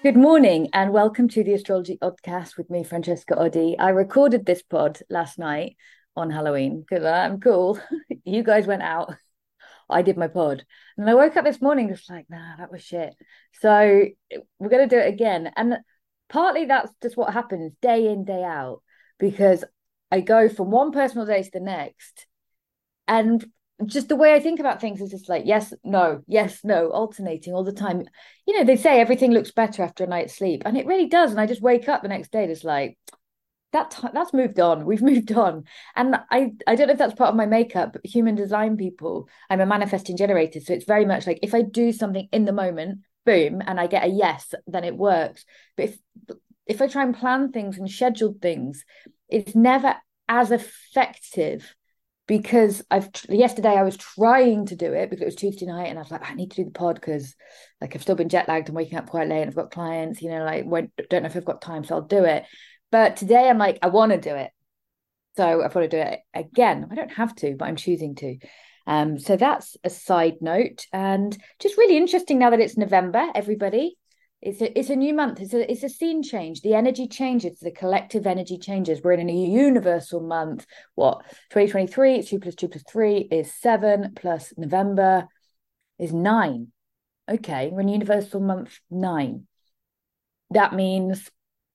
Good morning and welcome to the Astrology Oddcast with me, Francesca Oddi. I recorded this pod last night on Halloween because I'm cool. You guys went out. I did my pod. And I woke up this morning just like, nah, that was shit. So we're going to do it again. And partly that's just what happens day in, day out, because I go from one personal day to the next. And just the way I think about things is just like yes, no, alternating all the time. They say everything looks better after a night's sleep, and it really does. And I just wake up the next day just like that's moved on. We've moved on. And I don't know if that's part of my makeup, but human design people, I'm a manifesting generator. So it's very much like if I do something in the moment, boom, and I get a yes, then it works. But if I try and plan things and schedule things, it's never as effective because yesterday I was trying to do it because it was Tuesday night and I was like, I need to do the pod because like I've still been jet lagged and waking up quite late and I've got clients, like don't know if I've got time, so I'll do it. But today I'm like, I want to do it. So I've got to do it again. I don't have to, but I'm choosing to. So that's a side note. And just really interesting now that it's November, everybody. It's a new month. It's a scene change. The energy changes. The collective energy changes. We're in a universal month. What 2023? 2 + 2 + 3 is 7 plus November is 9. Okay, we're in universal month 9. That means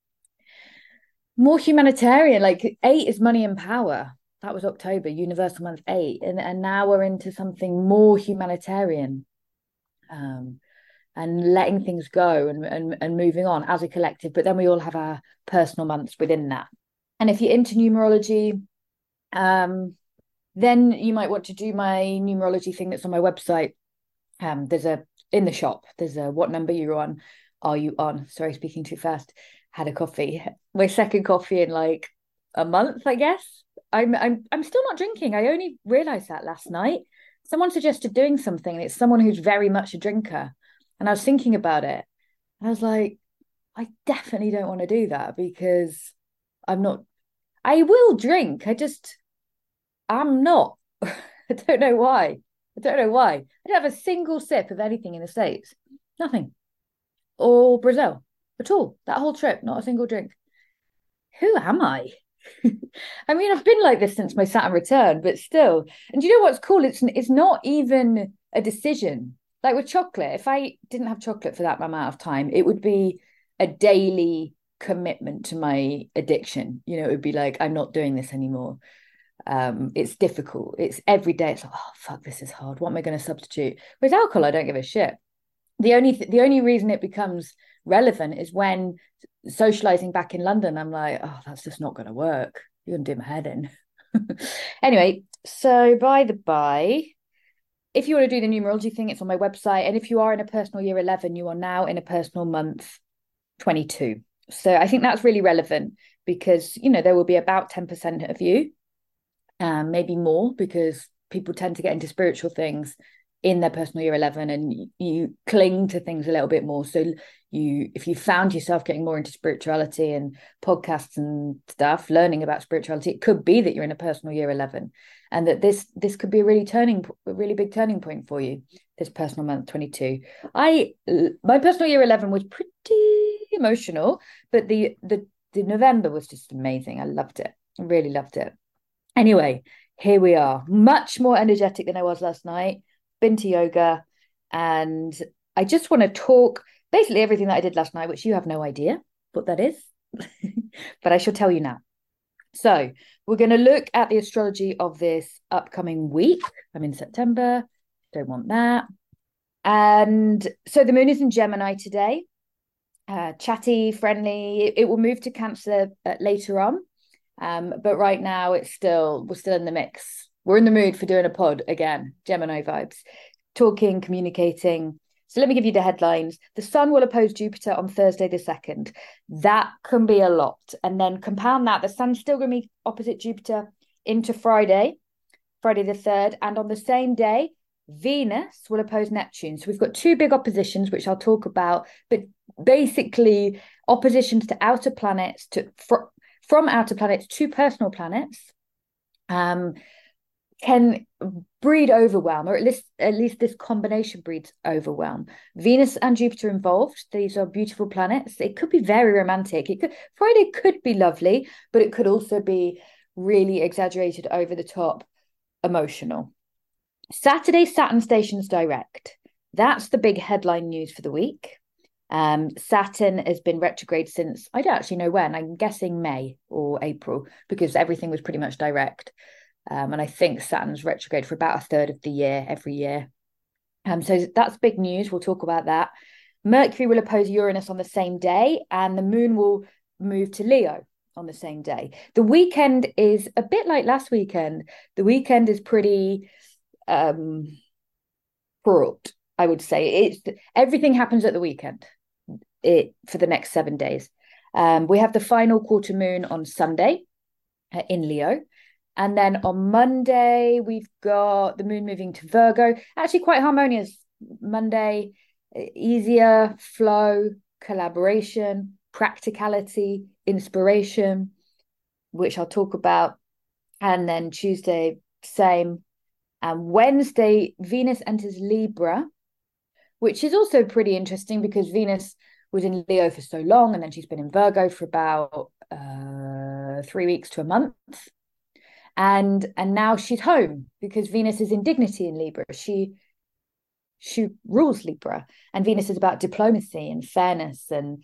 more humanitarian. Like 8 is money and power. That was October, universal month 8, and now we're into something more humanitarian. And letting things go and moving on as a collective. But then we all have our personal months within that. And if you're into numerology, then you might want to do my numerology thing that's on my website. There's a in the shop. There's a what number you're on. Are you on? Sorry, speaking too fast. Had a coffee. My second coffee in like a month, I guess. I'm still not drinking. I only realized that last night. Someone suggested doing something, and it's someone who's very much a drinker. And I was thinking about it. And I was like, I definitely don't want to do that because I'm not, I will drink. I'm not. I don't know why. I don't know why. I don't have a single sip of anything in the States. Nothing. Or Brazil at all. That whole trip, not a single drink. Who am I? I mean, I've been like this since my Saturn return, but still. And you know what's cool? It's not even a decision. Like with chocolate, if I didn't have chocolate for that amount of time, it would be a daily commitment to my addiction. It would be like, I'm not doing this anymore. It's difficult. It's every day. It's like, oh fuck, this is hard. What am I going to substitute? With alcohol, I don't give a shit. The only reason it becomes relevant is when socializing back in London, I'm like, oh, that's just not going to work. You're going to do my head in. Anyway, so by the by, if you want to do the numerology thing, it's on my website. And if you are in a personal year 11, you are now in a personal month 22. So I think that's really relevant because, there will be about 10% of you, maybe more, because people tend to get into spiritual things in their personal year 11 and you cling to things a little bit more. So if you found yourself getting more into spirituality and podcasts and stuff, learning about spirituality, it could be that you're in a personal year 11 and that this could be a really big turning point for you, this personal month 22. My personal year 11 was pretty emotional, but the November was just amazing. I loved it. I really loved it. Anyway, here we are, much more energetic than I was last night. Been to yoga, and I just want to talk basically everything that I did last night, which you have no idea what that is, but I shall tell you now. So we're going to look at the astrology of this upcoming week. I'm in September, don't want that. And so the moon is in Gemini today, chatty, friendly. It will move to Cancer later on. But right now we're still in the mix. We're in the mood for doing a pod again, Gemini vibes, talking, communicating. So let me give you the headlines. The Sun will oppose Jupiter on Thursday the 2nd. That can be a lot. And then compound that, the Sun's still going to be opposite Jupiter into Friday the 3rd. And on the same day, Venus will oppose Neptune. So we've got two big oppositions, which I'll talk about, but basically oppositions to outer planets, from outer planets to personal planets. can breed overwhelm, or at least this combination breeds overwhelm. Venus and Jupiter involved. These are beautiful planets. It could be very romantic. Friday could be lovely, but it could also be really exaggerated, over the top, emotional. Saturday, Saturn stations direct. That's the big headline news for the week. Saturn has been retrograde since, I don't actually know when. I'm guessing May or April, because everything was pretty much direct. And I think Saturn's retrograde for about a third of the year every year. So that's big news. We'll talk about that. Mercury will oppose Uranus on the same day, and the moon will move to Leo on the same day. The weekend is a bit like last weekend. The weekend is pretty fraught, I would say. Everything happens at the weekend for the next 7 days. We have the final quarter moon on Sunday in Leo. And then on Monday, we've got the moon moving to Virgo. Actually, quite harmonious. Monday, easier flow, collaboration, practicality, inspiration, which I'll talk about. And then Tuesday, same. And Wednesday, Venus enters Libra, which is also pretty interesting because Venus was in Leo for so long, and then she's been in Virgo for about 3 weeks to a month. And now she's home because Venus is in dignity in Libra. She rules Libra, and Venus is about diplomacy and fairness and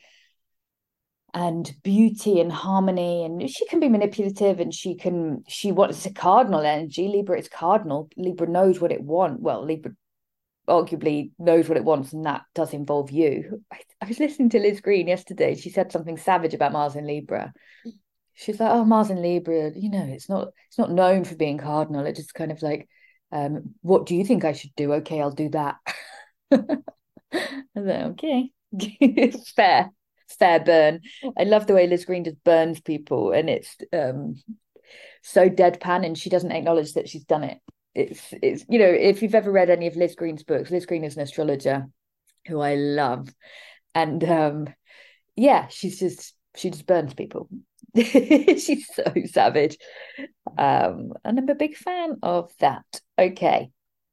beauty and harmony, and she can be manipulative, and she wants a cardinal energy. Libra is cardinal. Libra knows what it wants. Well, Libra arguably knows what it wants, and that does involve you. I was listening to Liz Green yesterday. She said something savage about Mars in Libra. She's like, oh, Mars in Libra, it's not known for being cardinal. It just kind of like, what do you think I should do? Okay, I'll do that. I was like, okay. fair burn. I love the way Liz Green just burns people, and it's so deadpan, and she doesn't acknowledge that she's done it. It's if you've ever read any of Liz Green's books, Liz Green is an astrologer who I love, and she just burns people. She's so savage, and I'm a big fan of that. Okay.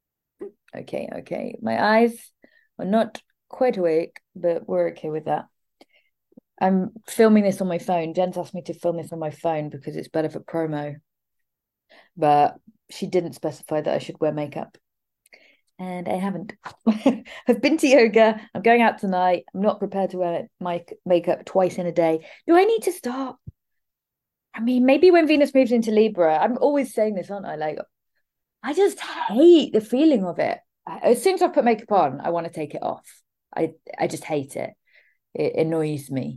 My eyes are not quite awake, but we're okay with that. I'm filming this on my phone. Jen's asked me to film this on my phone because it's better for promo, but she didn't specify that I should wear makeup, and I haven't. I've been to yoga. I'm going out tonight. I'm not prepared to wear my makeup twice in a day. Do I need to start? I mean, maybe when Venus moves into Libra. I'm always saying this, aren't I? Like, I just hate the feeling of it. As soon as I put makeup on, I want to take it off. I just hate it. It annoys me.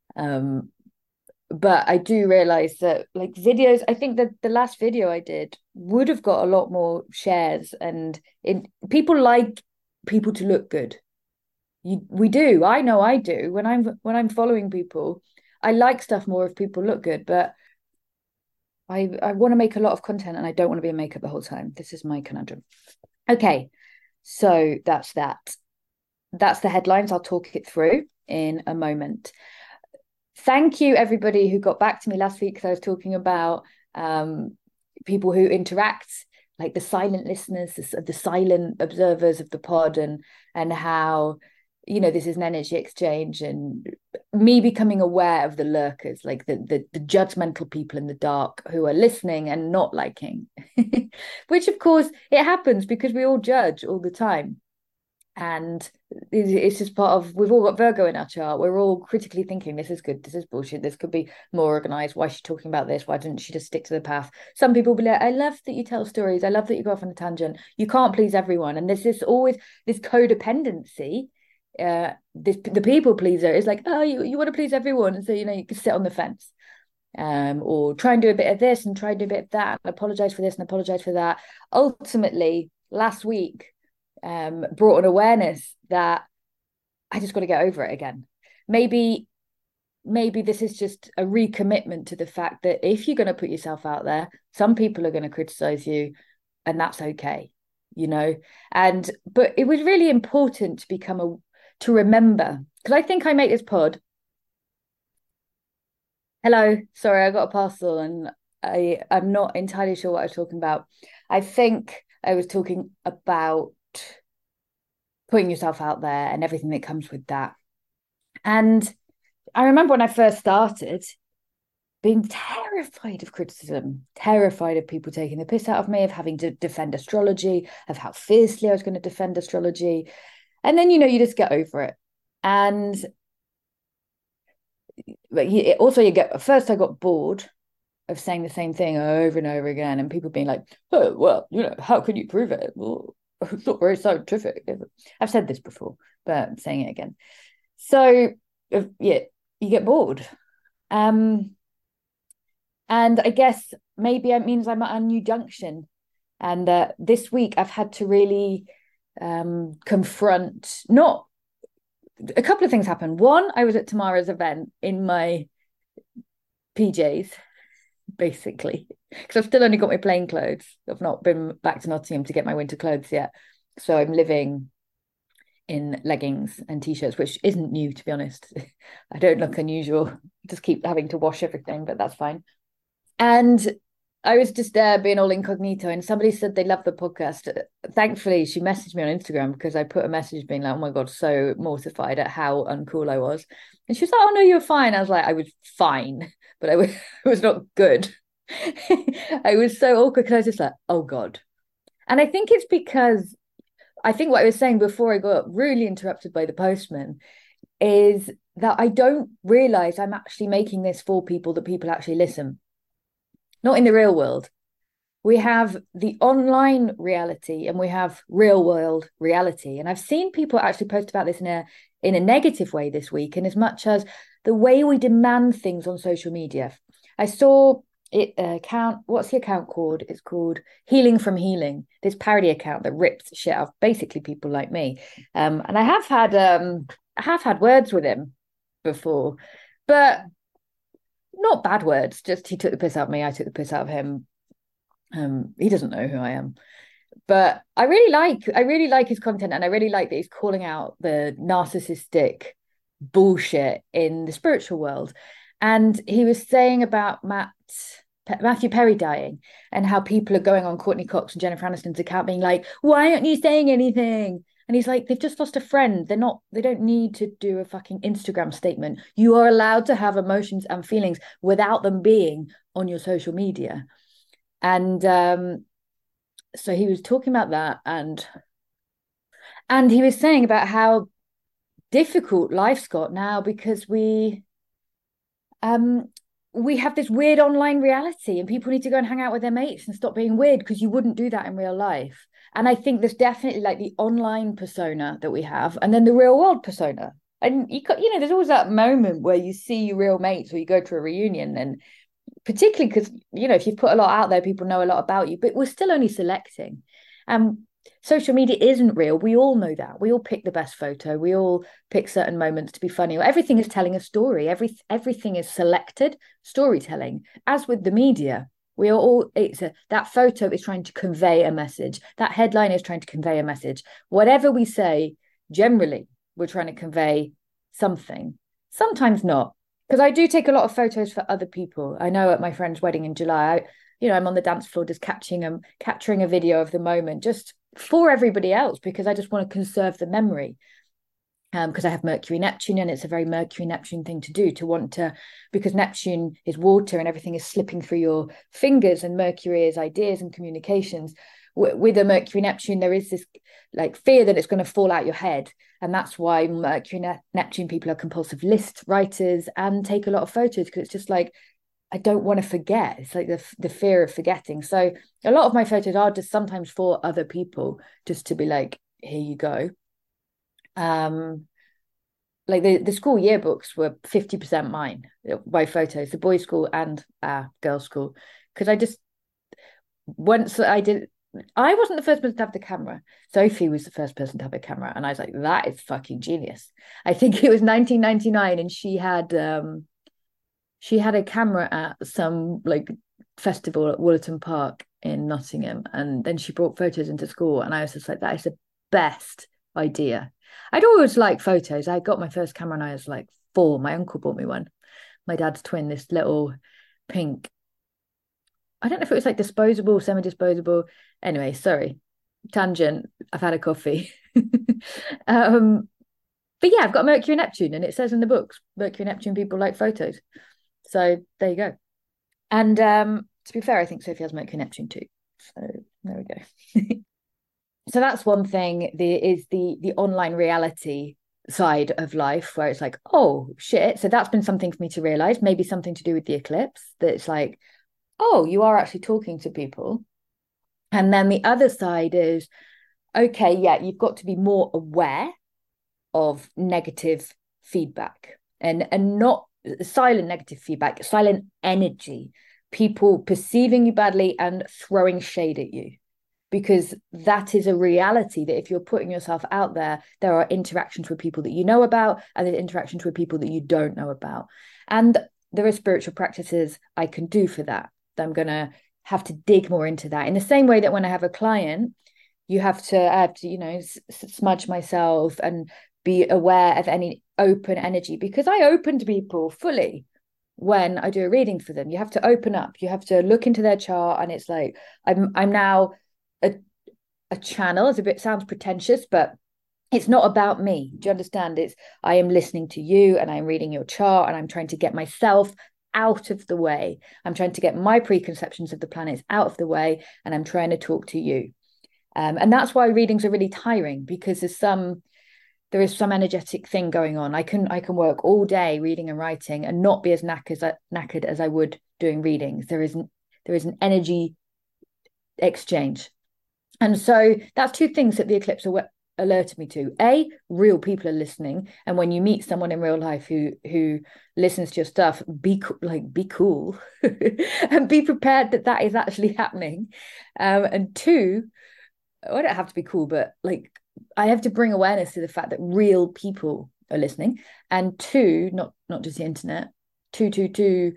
But I do realize that, like, videos, I think that the last video I did would have got a lot more shares, and people like people to look good. We do. I know I do. When I'm following people, I like stuff more if people look good, but I want to make a lot of content, and I don't want to be in makeup the whole time. This is my conundrum. Okay, so that's that. That's the headlines. I'll talk it through in a moment. Thank you, everybody who got back to me last week, because I was talking about people who interact, like the silent listeners, the silent observers of the pod, and how this is an energy exchange, and me becoming aware of the lurkers, like the judgmental people in the dark who are listening and not liking, which of course it happens because we all judge all the time. And it's just part of, we've all got Virgo in our chart. We're all critically thinking, this is good, this is bullshit, this could be more organized. Why is she talking about this? Why didn't she just stick to the path? Some people will be like, I love that you tell stories. I love that you go off on a tangent. You can't please everyone. And there's this always this codependency. The people pleaser is like, oh, you want to please everyone. And so, you can sit on the fence. Or try and do a bit of this and try and do a bit of that. And apologize for this and apologize for that. Ultimately, last week, brought an awareness that I just got to get over it again. Maybe this is just a recommitment to the fact that if you're going to put yourself out there, some people are going to criticize you, and that's okay, but it was really important to remember, because I think I make this pod. Hello, sorry, I got a parcel and I'm not entirely sure what I was talking about. I think I was talking about putting yourself out there and everything that comes with that. And I remember when I first started being terrified of criticism, terrified of people taking the piss out of me, of having to defend astrology, of how fiercely I was going to defend astrology. And then, you just get over it. And but also you get, first I got bored of saying the same thing over and over again, and people being like, oh, well, how can you prove it? Well, it's not very scientific. I've said this before, but I'm saying it again. So, yeah, you get bored. And I guess maybe it means I'm at a new junction. And this week I've had to really confront, not a couple of things happened. One, I was at Tamara's event in my PJs, basically, because I've still only got my plain clothes. I've not been back to Nottingham to get my winter clothes yet. So I'm living in leggings and t-shirts, which isn't new, to be honest. I don't look unusual. I just keep having to wash everything, but that's fine. And I was just there being all incognito, and somebody said they loved the podcast. Thankfully, she messaged me on Instagram because I put a message being like, oh my God, so mortified at how uncool I was. And she was like, oh no, you're fine. I was like, I was fine, but I was not good. I was so awkward because I was just like, oh God. And I think it's because I think what I was saying before I got really interrupted by the postman is that I don't realize I'm actually making this for people, that people actually listen. Not in the real world. We have the online reality and we have real world reality. And I've seen people actually post about this in a negative way this week, in as much as the way we demand things on social media. I saw it account, what's the account called? It's called Healing from Healing, this parody account that rips shit off basically people like me. And I have had words with him before, but not bad words, just he took the piss out of me, I took the piss out of him. He doesn't know who I am, but I really like his content, and I really like that he's calling out the narcissistic bullshit in the spiritual world. And he was saying about Matthew Perry dying, and how people are going on Courtney Cox and Jennifer Aniston's account being like, why aren't you saying anything? And he's like, they've just lost a friend. They don't need to do a fucking Instagram statement. You are allowed to have emotions and feelings without them being on your social media. And so he was talking about that, and he was saying about how difficult life's got now because we have this weird online reality, and people need to go and hang out with their mates and stop being weird, because you wouldn't do that in real life. And I think there's definitely like the online persona that we have, and then the real world persona. And there's always that moment where you see your real mates, or you go to a reunion, and particularly because if you've put a lot out there, people know a lot about you, but we're still only selecting. Social media isn't real. We all know that. We all pick the best photo. We all pick certain moments to be funny. Everything is telling a story. Everything is selected storytelling. As with the media, we are all, that photo is trying to convey a message. That headline is trying to convey a message. Whatever we say, generally, we're trying to convey something. Sometimes not, because I do take a lot of photos for other people. I know at my friend's wedding in July, I'm on the dance floor just capturing a video of the moment, just for everybody else, because I just want to conserve the memory. Because I have Mercury Neptune, and it's a very Mercury Neptune thing to do, because Neptune is water and everything is slipping through your fingers, and Mercury is ideas and communications. With a Mercury Neptune, there is this like fear that it's going to fall out your head, and that's why Mercury Neptune people are compulsive list writers and take a lot of photos, because it's just like, I don't want to forget. It's like the fear of forgetting. So a lot of my photos are just sometimes for other people, just to be like, here you go. Like the school yearbooks were 50% mine, my photos, the boys' school and girls' school, because I wasn't the first person to have the camera. Sophie was the first person to have a camera, and I was like, that is fucking genius. I think it was 1999, and she had a camera at some like festival at Woollerton Park in Nottingham, and then she brought photos into school, and I was just like, that is the best idea. I'd always liked photos. I got my first camera when I was like 4. My uncle bought me one. My dad's twin, this little pink I don't know if it was like disposable, semi-disposable. Anyway, sorry, tangent. I've had a coffee. um, but yeah, I've got Mercury and Neptune, and it says in the books, Mercury and Neptune people like photos. So there you go. And to be fair, I think Sophie has Mercury and Neptune too. So there we go. So that's one thing. The online reality side of life where it's like, oh shit. So that's been something for me to realize, maybe something to do with the eclipse, that it's like, oh, you are actually talking to people. And then the other side is, okay, yeah, you've got to be more aware of negative feedback and not silent negative feedback, silent energy, people perceiving you badly and throwing shade at you. Because that is a reality that if you're putting yourself out there, there are interactions with people that you know about and there's interactions with people that you don't know about. And there are spiritual practices I can do for that. I'm going to have to dig more into that. In the same way that when I have a client, I have to, you know, smudge myself and be aware of any open energy, because I open to people fully when I do a reading for them. You have to open up, you have to look into their chart, and it's like I'm now a channel. It's a bit sounds pretentious, but it's not about me. Do you understand? It's I am listening to you and I'm reading your chart and I'm trying to get myself out of the way. I'm trying to get my preconceptions of the planets out of the way, and I'm trying to talk to you. And that's why readings are really tiring, because there is some energetic thing going on. I can work all day reading and writing and not be as knackered as I would doing readings. There is an energy exchange. And so that's two things that the eclipse alerted me to. A, real people are listening, and when you meet someone in real life who listens to your stuff, be cool and be prepared that that is actually happening. And two, I don't have to be cool, but like I have to bring awareness to the fact that real people are listening. And two, not just the internet. To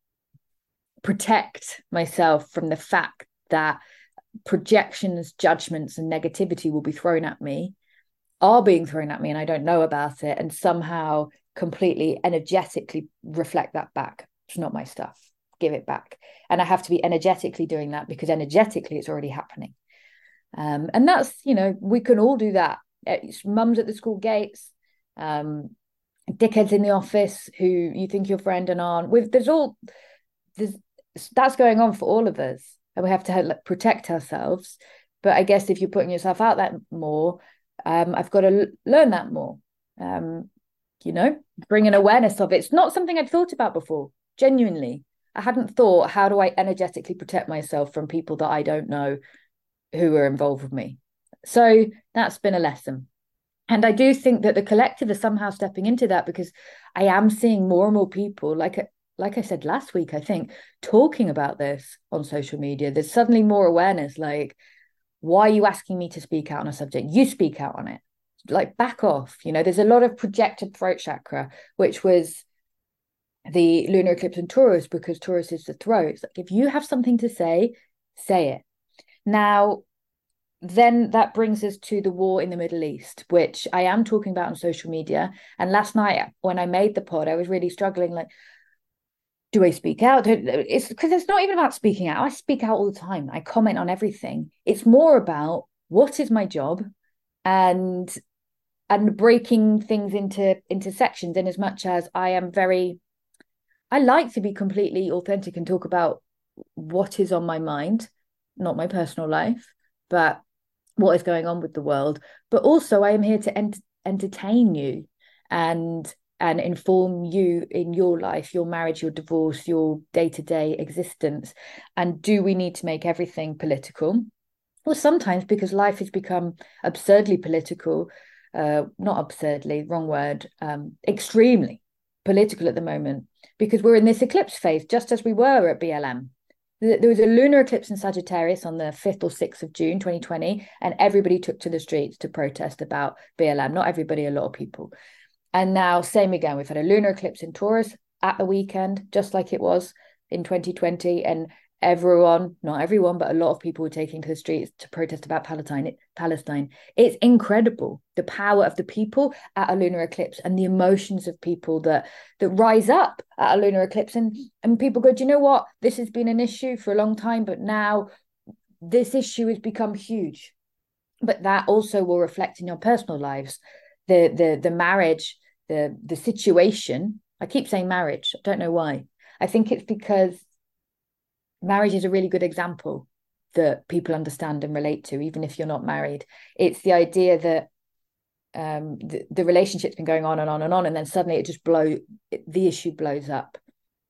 protect myself from the fact that projections, judgments, and negativity will be thrown at me, are being thrown at me, and I don't know about it, and somehow completely energetically reflect that back. It's not my stuff. Give it back. And I have to be energetically doing that, because energetically it's already happening. And that's, you know, we can all do that. It's mums at the school gates, dickheads in the office who you think your friend and aren't. There's that's going on for all of us, and we have to protect ourselves. But I guess if you're putting yourself out that more, I've got to learn that more. You know, bring an awareness of it. It's not something I'd thought about before. Genuinely, I hadn't thought, how do I energetically protect myself from people that I don't know who are involved with me? So that's been a lesson. And I do think that the collective is somehow stepping into that, because I am seeing more and more people, like I said last week, I think, talking about this on social media. There's suddenly more awareness. Like, why are you asking me to speak out on a subject? You speak out on it. Like, back off. You know, there's a lot of projected throat chakra, which was the lunar eclipse in Taurus, because Taurus is the throat. It's like, if you have something to say it. Now, then that brings us to the war in the Middle East, which I am talking about on social media. And last night when I made the pod, I was really struggling, like, do I speak out? It's because it's not even about speaking out. I speak out all the time. I comment on everything. It's more about what is my job, and breaking things into sections. In as much as I like to be completely authentic and talk about what is on my mind, not my personal life, but what is going on with the world. But also I am here to entertain you and inform you in your life, your marriage, your divorce, your day-to-day existence. And do we need to make everything political? Well, sometimes, because life has become absurdly political, not absurdly, wrong word, extremely political at the moment, because we're in this eclipse phase, just as we were at BLM. There was a lunar eclipse in Sagittarius on the 5th or 6th of June 2020, and everybody took to the streets to protest about BLM. Not everybody, a lot of people. And now, same again, we've had a lunar eclipse in Taurus at the weekend, just like it was in 2020. And everyone, not everyone, but a lot of people were taking to the streets to protest about Palestine. It's incredible, the power of the people at a lunar eclipse and the emotions of people that rise up at a lunar eclipse. And people go, do you know what? This has been an issue for a long time, but now this issue has become huge. But that also will reflect in your personal lives. The marriage, the situation. I keep saying marriage. I don't know why. I think it's because marriage is a really good example that people understand and relate to, even if you're not married. It's the idea that the relationship's been going on and on and on, and then suddenly the issue blows up.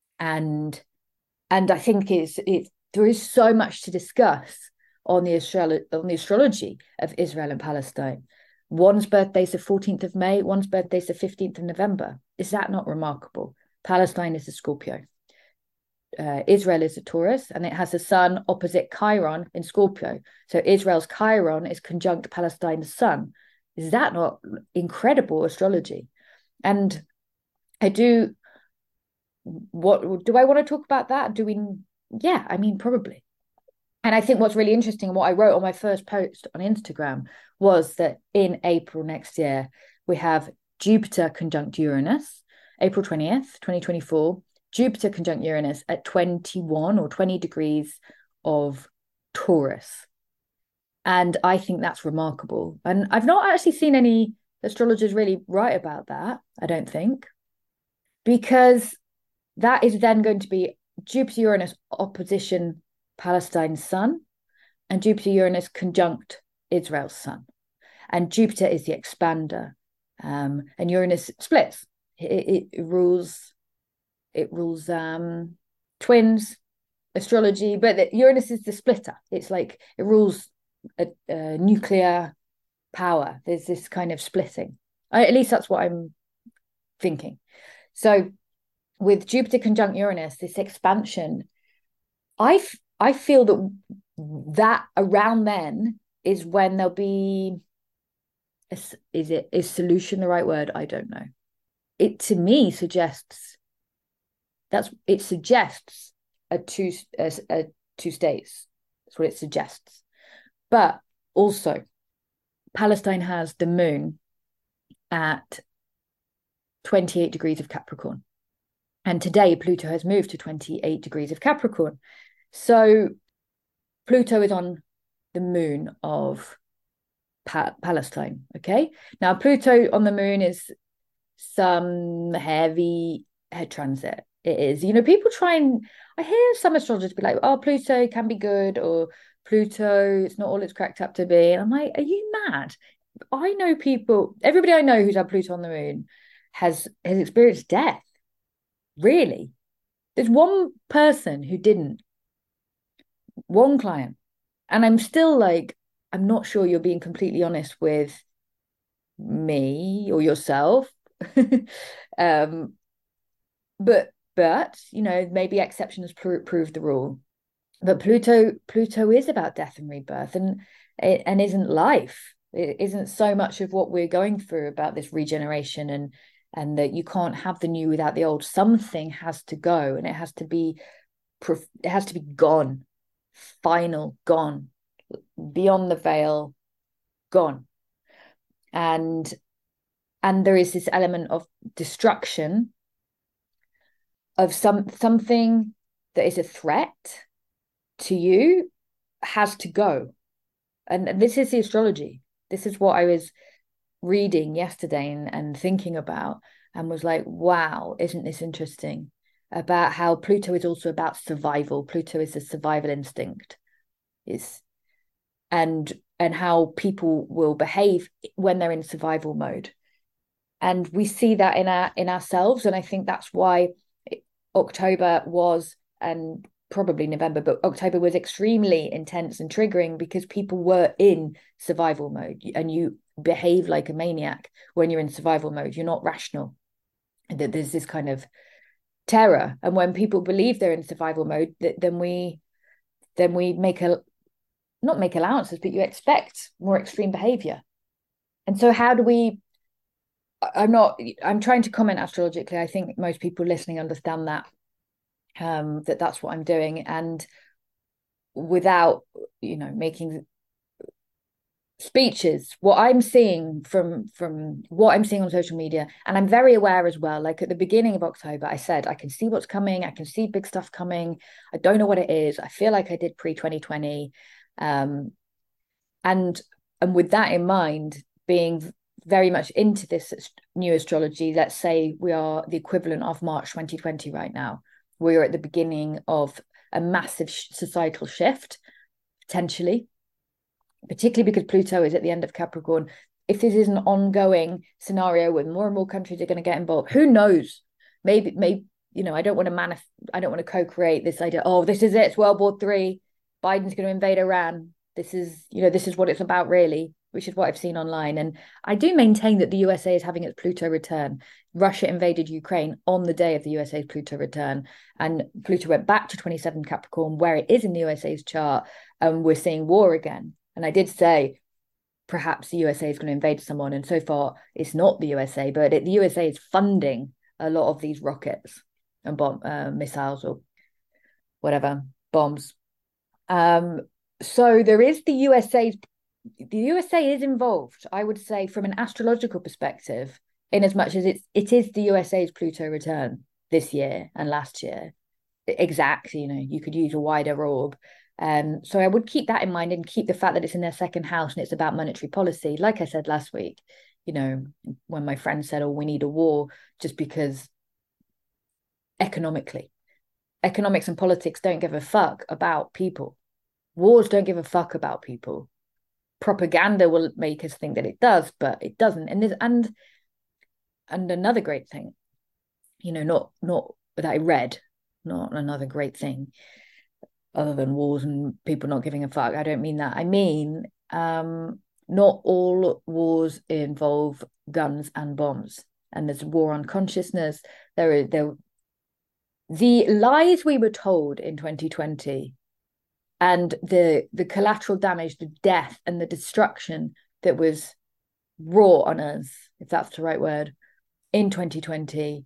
And I think there is so much to discuss on the astrology of Israel and Palestine. One's birthday is the 14th of May, one's birthday is the 15th of November. Is that not remarkable? Palestine is a Scorpio. Israel is a Taurus, and it has the sun opposite Chiron in Scorpio. So Israel's Chiron is conjunct Palestine's sun. Is that not incredible astrology? And I do. What do I want to talk about that? Yeah, I mean, probably. And I think what's really interesting, what I wrote on my first post on Instagram, was that in April next year, we have Jupiter conjunct Uranus, April 20th, 2024. Jupiter conjunct Uranus at 21 or 20 degrees of Taurus. And I think that's remarkable. And I've not actually seen any astrologers really write about that, I don't think, because that is then going to be Jupiter Uranus opposition Palestine's sun, and Jupiter Uranus conjunct Israel's sun. And Jupiter is the expander, and Uranus splits. It rules twins, astrology, but Uranus is the splitter. It's like it rules a nuclear power. There's this kind of splitting. At least that's what I'm thinking. So with Jupiter conjunct Uranus, this expansion, I feel that around then is when there'll be is solution the right word? I don't know. It to me suggests a two states. That's what it suggests. But also, Palestine has the moon at 28 degrees of Capricorn. And today, Pluto has moved to 28 degrees of Capricorn. So Pluto is on the moon of Palestine, okay? Now, Pluto on the moon is some heavy head transit. It is. People I hear some astrologers be like, oh, Pluto can be good, or Pluto, it's not all it's cracked up to be. And I'm like, are you mad? I know everybody I know who's had Pluto on the moon has experienced death. Really? There's one person who didn't. One client. And I'm still like, I'm not sure you're being completely honest with me or yourself. But maybe exceptions prove the rule. But Pluto is about death and rebirth, and isn't life. It isn't so much of what we're going through about this regeneration and that you can't have the new without the old. Something has to go, and it has to be gone, final, gone, beyond the veil, gone. And there is this element of destruction of something that is a threat to you has to go. And this is the astrology. This is what I was reading yesterday and thinking about, and was like, wow, isn't this interesting? About how Pluto is also about survival. Pluto is a survival instinct. And how people will behave when they're in survival mode. And we see that in ourselves. And I think that's why October was, and probably November, but October was extremely intense and triggering, because people were in survival mode, and you behave like a maniac when you're in survival mode. You're not rational. That there's this kind of terror, and when people believe they're in survival mode, then we not make allowances, but you expect more extreme behavior. And so how do we I'm trying to comment astrologically. I think most people listening understand that that's what I'm doing. And without, making speeches. What I'm seeing from what I'm seeing on social media, and I'm very aware as well, like at the beginning of October, I said I can see what's coming, I can see big stuff coming. I don't know what it is. I feel like I did pre-2020. And with that in mind, being very much into this new astrology, let's say we are the equivalent of March 2020 right now. We're at the beginning of a massive societal shift, potentially, particularly because Pluto is at the end of Capricorn. If this is an ongoing scenario where more and more countries are going to get involved, who knows? Maybe, I don't want to I don't want to co-create this idea. Oh, this is it. It's World War III. Biden's going to invade Iran. This is what it's about, really, which is what I've seen online. And I do maintain that the USA is having its Pluto return. Russia invaded Ukraine on the day of the USA's Pluto return, and Pluto went back to 27 Capricorn, where it is in the USA's chart, and we're seeing war again. And I did say perhaps the USA is going to invade someone, and so far it's not the USA, but the USA is funding a lot of these rockets and missiles or whatever, bombs. So there is the USA is involved, I would say, from an astrological perspective, in as much as it is the USA's Pluto return this year and last year. Exact, you could use a wider orb. So I would keep that in mind and keep the fact that it's in their second house and it's about monetary policy. Like I said last week, when my friend said, oh, we need a war, just because economics and politics don't give a fuck about people. Wars don't give a fuck about people. Propaganda will make us think that it does, but it doesn't. And another great thing, not that I read, not another great thing, other than wars and people not giving a fuck. I don't mean that. I mean, not all wars involve guns and bombs. And there's war on consciousness. The lies we were told in 2020 and the collateral damage, the death and the destruction that was wrought on us, if that's the right word, in 2020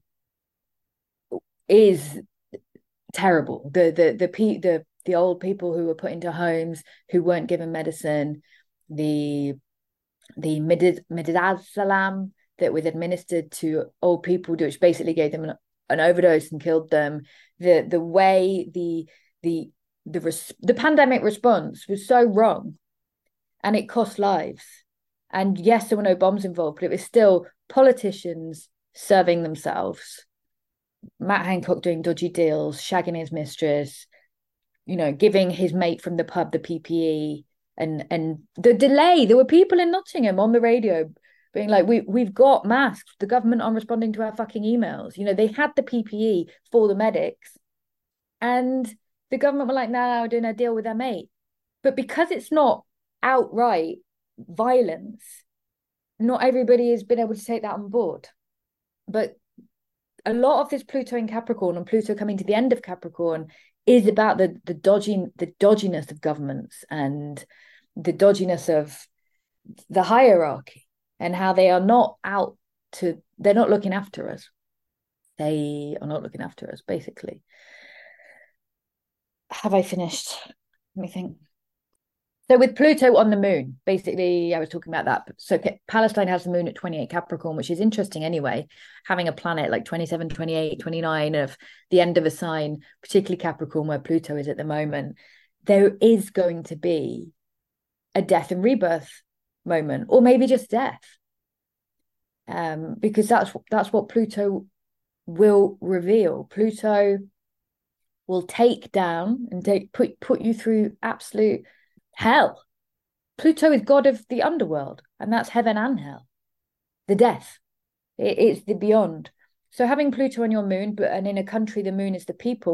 is terrible. The old people who were put into homes, who weren't given medicine, the midazolam that was administered to old people, which basically gave them an overdose and killed them. The way the pandemic response was so wrong, and it cost lives. And yes, there were no bombs involved, but it was still politicians serving themselves. Matt Hancock doing dodgy deals, shagging his mistress, giving his mate from the pub the PPE, and the delay. There were people in Nottingham on the radio being like, we've got masks. The government aren't responding to our fucking emails. They had the PPE for the medics, and the government were like, no, we're doing a deal with their mate. But because it's not outright violence, not everybody has been able to take that on board. But a lot of this Pluto in Capricorn and Pluto coming to the end of Capricorn is about the dodginess of governments and the dodginess of the hierarchy, and how they're not looking after us. They are not looking after us, basically. Have I finished? Let me think. So with Pluto on the moon, basically, I was talking about that. So Palestine has the moon at 28 Capricorn, which is interesting anyway, having a planet like 27, 28, 29 of the end of a sign, particularly Capricorn, where Pluto is at the moment. There is going to be a death and rebirth moment, or maybe just death. Because that's what Pluto will reveal. Pluto will take down and put you through absolute hell. Pluto is god of the underworld, and that's heaven and hell. The death. It's the beyond. So having Pluto on your moon, and in a country the moon is the people,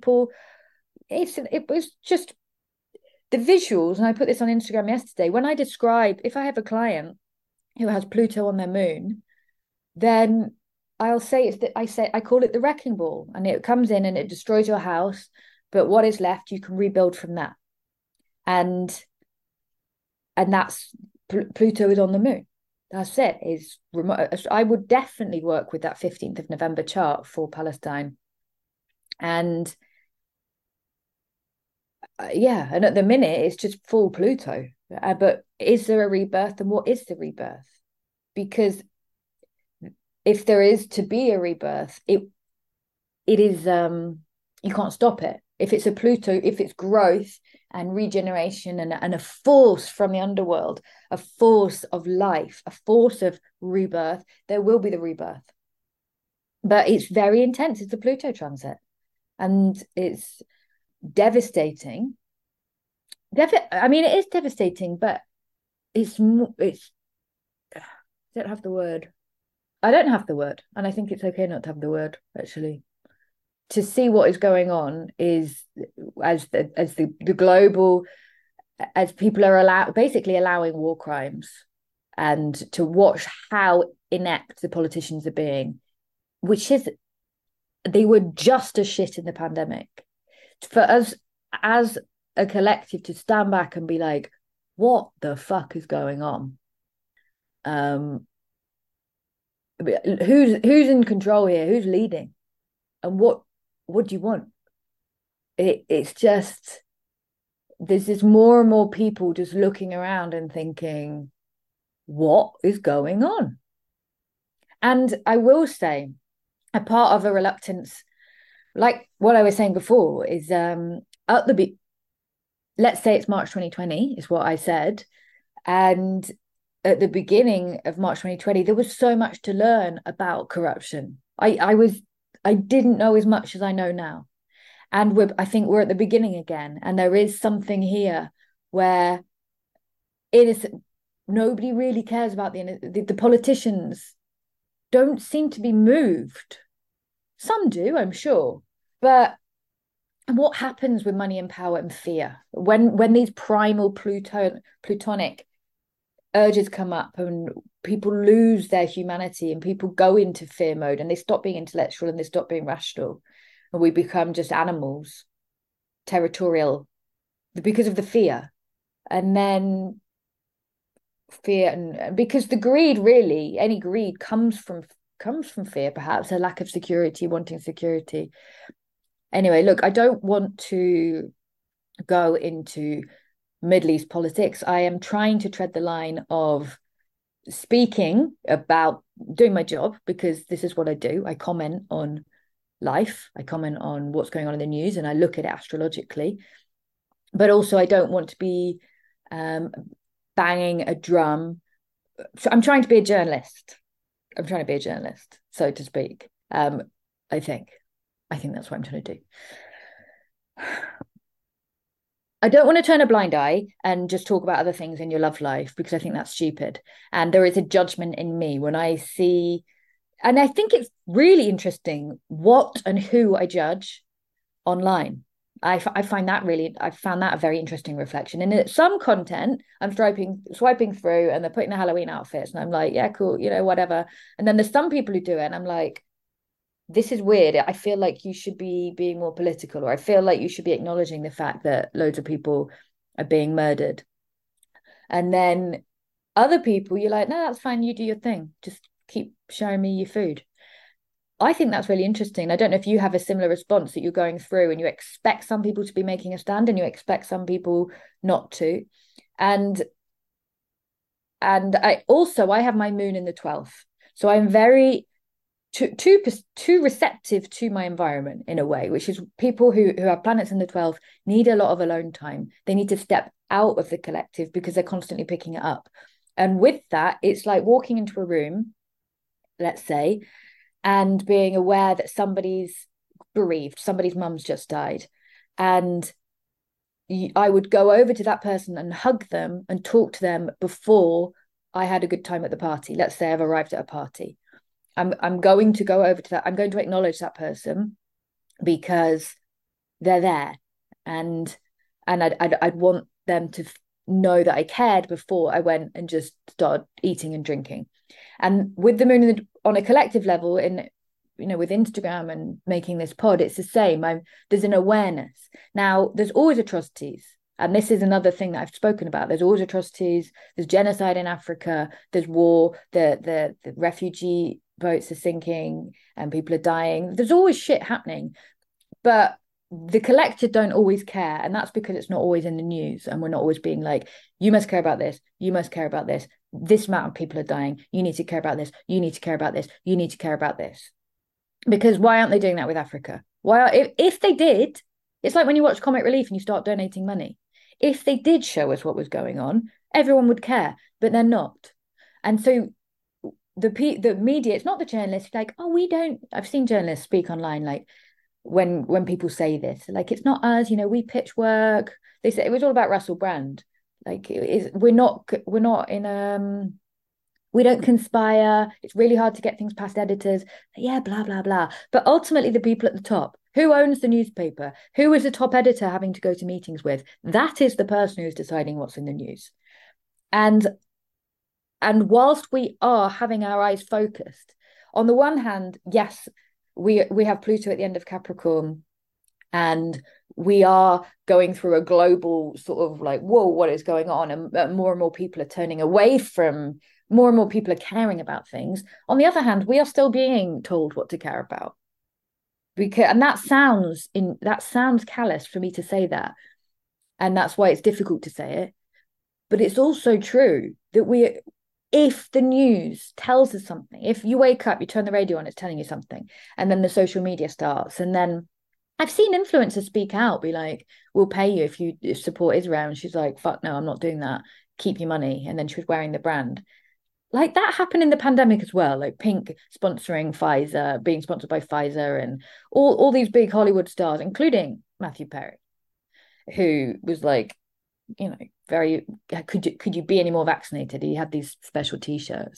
it was just the visuals, and I put this on Instagram yesterday. When I describe, if I have a client who has Pluto on their moon, then I'll say I call it the wrecking ball, and it comes in and it destroys your house, but what is left you can rebuild from that. And that's Pluto is on the moon. That's it. Is remote. I would definitely work with that 15th of November chart for Palestine. And Yeah, and at the minute it's just full Pluto. But is there a rebirth, and what is the rebirth? Because if there is to be a rebirth, it is you can't stop it. If it's a Pluto, if it's growth and regeneration and a force from the underworld, a force of life, a force of rebirth, there will be the rebirth. But it's very intense. It's a Pluto transit, and it's devastating. I mean, it is devastating, but it's I don't have the word. I don't have the word, and I think it's okay not to have the word, actually. To see what is going on is as the global, as people are basically allowing war crimes, and to watch how inept the politicians are being, which is, they were just as shit in the pandemic. For us as a collective to stand back and be like, what the fuck is going on? Who's in control here? Who's leading? And what do you want? It's just, there's just more and more people just looking around and thinking, what is going on? And I will say, a part of a reluctance, like what I was saying before, is at the let's say it's March 2020 is what I said, and at the beginning of March 2020 there was so much to learn about corruption. I didn't know as much as I know now, and I think we're at the beginning again, and there is something here where it is, nobody really cares about the politicians don't seem to be moved. Some do, I'm sure, but what happens with money and power and fear when these primal plutonic urges come up and people lose their humanity and people go into fear mode and they stop being intellectual and they stop being rational, and we become just animals, territorial, because of the fear. And then fear, and because the greed, really any greed comes from fear, perhaps a lack of security, wanting security. Anyway, look, I don't want to go into Middle East politics. I am trying to tread the line of speaking about doing my job, because this is what I do. I comment on life, I comment on what's going on in the news, and I look at it astrologically. But also, I don't want to be banging a drum. So I'm trying to be a journalist. I'm trying to be a journalist, so to speak. I think that's what I'm trying to do. I don't want to turn a blind eye and just talk about other things in your love life, because I think that's stupid. And there is a judgment in me when I see, and I think it's really interesting what and who I judge online. I find that really, I found that a very interesting reflection. And some content I'm swiping through, and they're putting the Halloween outfits, and I'm like, yeah, cool, whatever. And then there's some people who do it, and I'm like, this is weird. I feel like you should be being more political, or I feel like you should be acknowledging the fact that loads of people are being murdered. And then other people, you're like, no, that's fine. You do your thing. Just keep showing me your food. I think that's really interesting. I don't know if you have a similar response, that you're going through and you expect some people to be making a stand and you expect some people not to. And I have my moon in the 12th. So I'm very too receptive to my environment in a way, which is people who have planets in the 12th need a lot of alone time. They need to step out of the collective because they're constantly picking it up. And with that, it's like walking into a room, let's say, and being aware that somebody's bereaved, somebody's mum's just died. And I would go over to that person and hug them and talk to them before I had a good time at the party. Let's say I've arrived at a party. I'm going to go over to that. I'm going to acknowledge that person because they're there, and I'd want them to know that I cared before I went and just started eating and drinking. And with the moon on a collective level, in with Instagram and making this pod, it's the same. There's an awareness. Now, there's always atrocities. And this is another thing that I've spoken about. There's always atrocities. There's genocide in Africa. There's war. The refugee boats are sinking and people are dying. There's always shit happening. But the collective don't always care, and that's because it's not always in the news, and we're not always being like, you must care about this, you must care about this amount of people are dying, you need to care about this, you need to care about this, you need to care about this. Because why aren't they doing that with Africa? If they did, it's like when you watch Comic Relief and you start donating money. If they did show us what was going on, everyone would care, but they're not. And so the media, it's not the journalists like, oh, we don't. I've seen journalists speak online like, when people say this, like, it's not us, we pitch work. They say it was all about Russell Brand. Like, we're not in we don't conspire. It's really hard to get things past editors. Yeah, blah blah blah. But ultimately, the people at the top, who owns the newspaper, who is the top editor having to go to meetings with, that is the person who's deciding what's in the news. And whilst we are having our eyes focused, on the one hand, yes, we have Pluto at the end of Capricorn, and we are going through a global sort of like, whoa, what is going on? And more and more people are turning away from, more and more people are caring about things. On the other hand, we are still being told what to care about. And that sounds callous for me to say that. And that's why it's difficult to say it. But it's also true that if the news tells us something, if you wake up, you turn the radio on, it's telling you something, and then the social media starts, and then I've seen influencers speak out, be like, we'll pay you if you support Israel. And she's like, fuck no, I'm not doing that. Keep your money. And then she was wearing the brand. Like, that happened in the pandemic as well. Like Pink sponsoring Pfizer, being sponsored by Pfizer, and all these big Hollywood stars, including Matthew Perry, who was like, very, could you be any more vaccinated? He had these special t-shirts.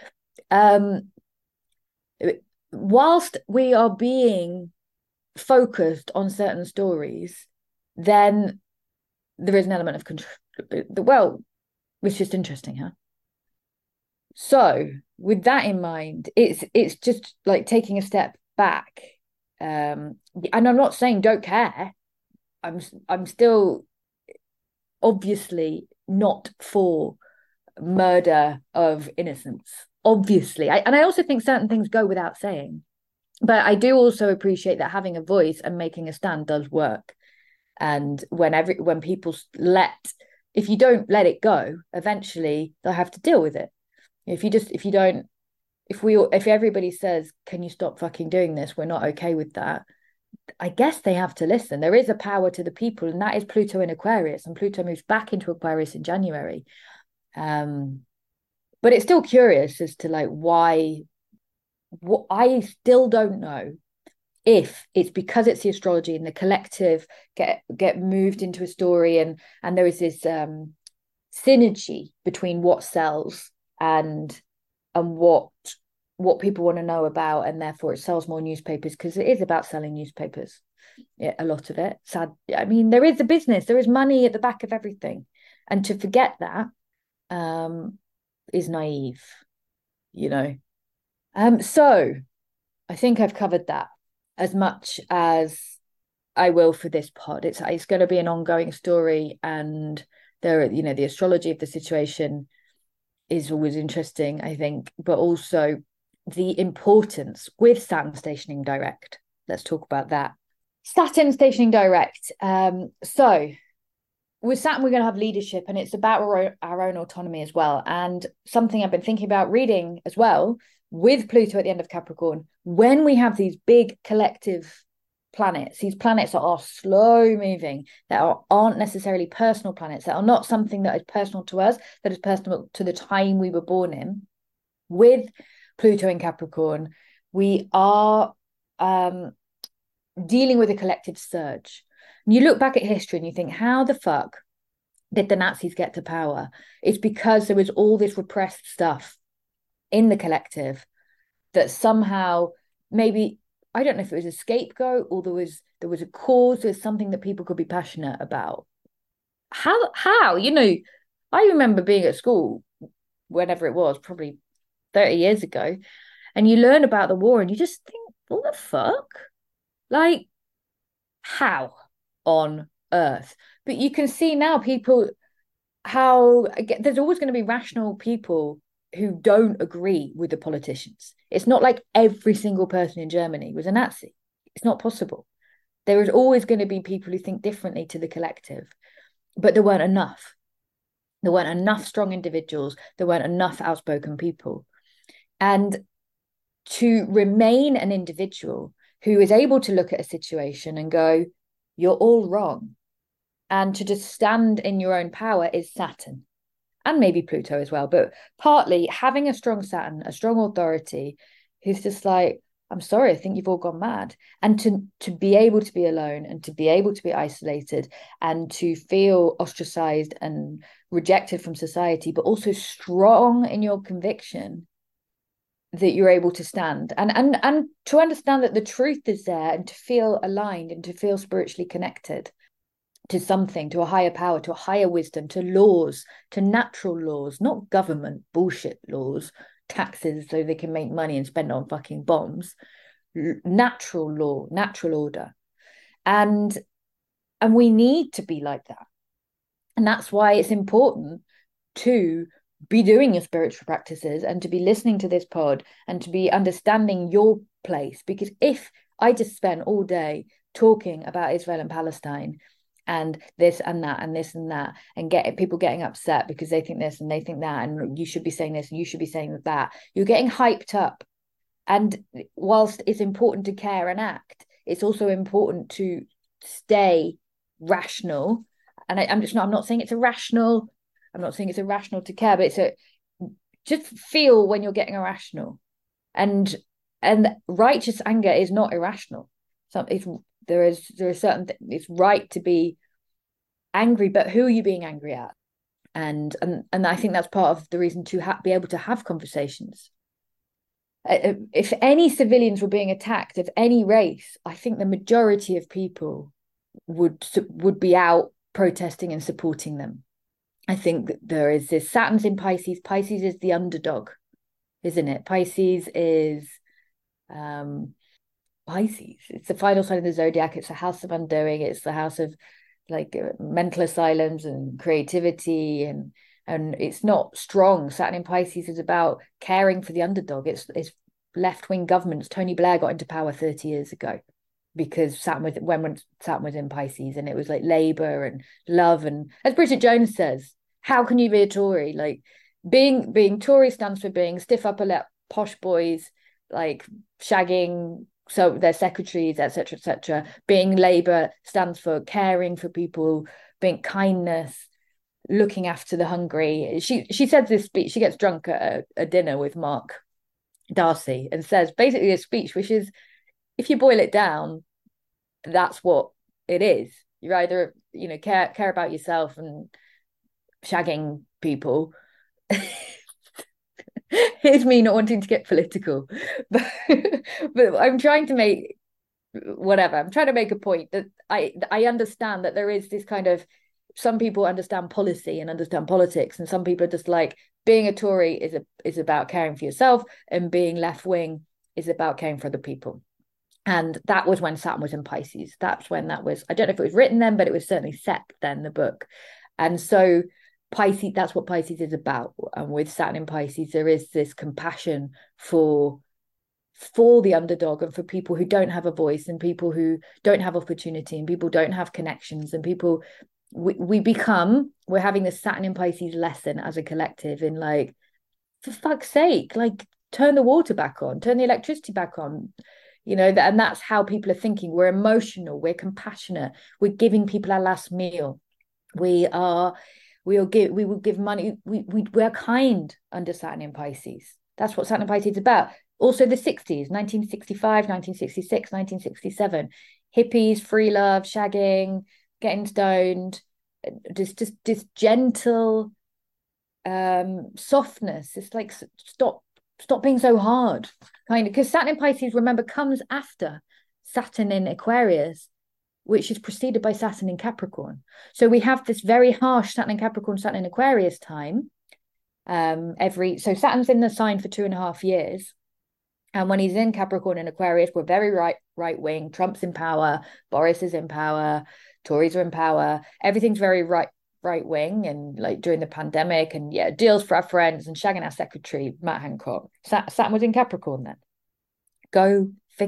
Whilst we are being focused on certain stories, then there is an element of control. Well, it's just interesting, huh? So with that in mind, it's just like taking a step back. And I'm not saying don't care. I'm still obviously not for murder of innocents. Obviously. And I also think certain things go without saying. But I do also appreciate that having a voice and making a stand does work. And when people if you don't let it go, eventually they'll have to deal with it. If everybody says, can you stop fucking doing this? We're not okay with that. I guess they have to listen. There is a power to the people, and that is Pluto in Aquarius, and Pluto moves back into Aquarius in January. But it's still curious as to like why. What I still don't know if it's because it's the astrology and the collective get moved into a story, and there is this synergy between what sells and what people want to know about, and therefore it sells more newspapers, because it is about selling newspapers. Yeah, a lot of it. Sad. I mean, there is a business, there is money at the back of everything, and to forget that is naive, So I think I've covered that as much as I will for this pod. It's going to be an ongoing story, and the astrology of the situation is always interesting, I think, but also the importance with Saturn stationing direct. Let's talk about that. Saturn stationing direct. So with Saturn, we're going to have leadership, and it's about our own autonomy as well. And something I've been thinking about reading as well, with Pluto at the end of Capricorn, when we have these big collective planets, these planets that are slow moving, that aren't necessarily personal planets, that are not something that is personal to us, that is personal to the time we were born in, with Pluto in Capricorn, we are dealing with a collective surge. And you look back at history and you think, how the fuck did the Nazis get to power? It's because there was all this repressed stuff in the collective that somehow, maybe, I don't know if it was a scapegoat or there was a cause, there's something that people could be passionate about. How I remember being at school, whenever it was, probably 30 years ago, and you learn about the war and you just think, what the fuck? Like, how on earth? But you can see now how there's always going to be rational people who don't agree with the politicians. It's not like every single person in Germany was a Nazi. It's not possible. There is always going to be people who think differently to the collective, but there weren't enough. There weren't enough strong individuals. There weren't enough outspoken people. And to remain an individual who is able to look at a situation and go, you're all wrong, and to just stand in your own power is Saturn, and maybe Pluto as well. But partly having a strong Saturn, a strong authority who's just like, I'm sorry, I think you've all gone mad. And to be able to be alone and to be able to be isolated and to feel ostracized and rejected from society, but also strong in your conviction that you're able to stand and to understand that the truth is there, and to feel aligned and to feel spiritually connected to something, to a higher power, to a higher wisdom, to laws, to natural laws, not government bullshit laws, taxes so they can make money and spend on fucking bombs. Natural law, natural order. And we need to be like that. And that's why it's important to be doing your spiritual practices and to be listening to this pod and to be understanding your place. Because if I just spent all day talking about Israel and Palestine and this and that and this and that, and get people getting upset because they think this and they think that, and you should be saying this and you should be saying that, you're getting hyped up. And whilst it's important to care and act, it's also important to stay rational. And I'm not saying it's irrational. I'm not saying it's irrational to care, but just feel when you're getting irrational. And righteous anger is not irrational. So there is certain it's right to be angry, but who are you being angry at? And I think that's part of the reason to be able to have conversations. If any civilians were being attacked of any race, I think the majority of people would be out protesting and supporting them. I think that there is this Saturn's in Pisces. Pisces is the underdog, isn't it? Pisces is Pisces. It's the final sign of the zodiac. It's the house of undoing. It's the house of like mental asylums and creativity, and it's not strong. Saturn in Pisces is about caring for the underdog. It's left-wing governments. Tony Blair got into power 30 years ago because when Saturn was in Pisces, and it was like Labour and love. And as Bridget Jones says, how can you be a Tory? Like being Tory stands for being stiff upper lip posh boys, like shagging so their secretaries, etc., etc. Being Labour stands for caring for people, being kindness, looking after the hungry. She said this speech. She gets drunk at a dinner with Mark Darcy and says basically a speech which is, if you boil it down, that's what it is. You're either care about yourself and shagging people. Here's me not wanting to get political, but I'm trying to make a point that I understand that there is this kind of, some people understand policy and understand politics, and some people are just like, being a Tory is about caring for yourself, and being left wing is about caring for other people. And that was when Saturn was in Pisces. That's when that was, I don't know if it was written then, but it was certainly set then, the book. And so Pisces, that's what Pisces is about. And with Saturn in Pisces, there is this compassion for the underdog, and for people who don't have a voice, and people who don't have opportunity, and people don't have connections, and people, we're having this Saturn in Pisces lesson as a collective in like, for fuck's sake, like turn the water back on, turn the electricity back on. And that's how people are thinking. We're emotional, we're compassionate, we're giving people our last meal, we will give money, we're kind under Saturn in Pisces. That's what Saturn in Pisces is about. Also the 60s, 1965, 1966, 1967, hippies, free love, shagging, getting stoned, just this gentle softness. It's like, stop being so hard, kind of, because Saturn in Pisces, remember, comes after Saturn in Aquarius, which is preceded by Saturn in Capricorn. So we have this very harsh Saturn in Capricorn, Saturn in Aquarius time. So Saturn's in the sign for 2.5 years. And when he's in Capricorn and Aquarius, we're very right wing. Trump's in power, Boris is in power, Tories are in power. Everything's very right wing, and like during the pandemic, and deals for our friends and shagging our secretary, Matt Hancock. Saturn was in Capricorn then. Go figure.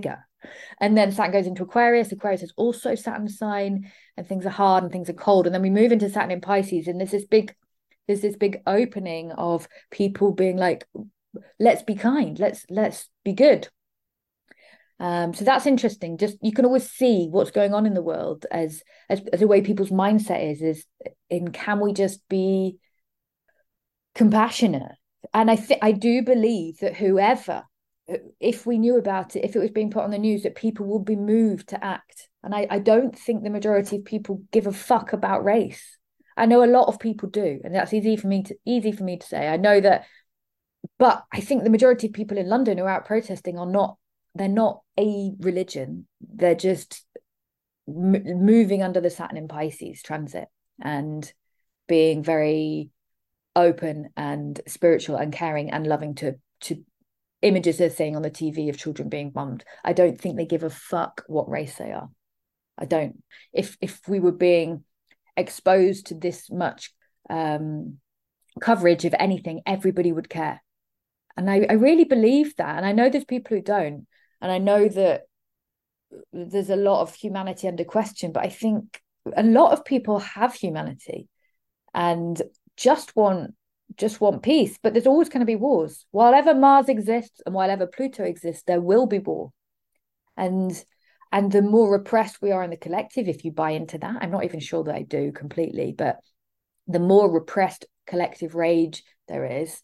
And then Saturn goes into Aquarius. Aquarius is also Saturn sign, and things are hard and things are cold. And then we move into Saturn in Pisces, and there's this big opening of people being like, let's be kind, let's be good. So that's interesting. Just you can always see what's going on in the world as the way people's mindset is in can we just be compassionate? And I do believe that whoever, if we knew about it, if it was being put on the news, that people would be moved to act. And I don't think the majority of people give a fuck about race. I know a lot of people do, and that's easy for me to say. I know that, but I think the majority of people in London who are out protesting they're not a religion. They're just moving under the Saturn in Pisces transit and being very open and spiritual and caring and loving to images they're seeing on the TV of children being bummed. I don't think they give a fuck what race they are. I don't. If we were being exposed to this much coverage of anything, everybody would care. And I really believe that. And I know there's people who don't. And I know that there's a lot of humanity under question, but I think a lot of people have humanity and just want peace. But there's always going to be wars. While ever Mars exists and while ever Pluto exists, there will be war. And the more repressed we are in the collective, if you buy into that, I'm not even sure that I do completely, but the more repressed collective rage there is,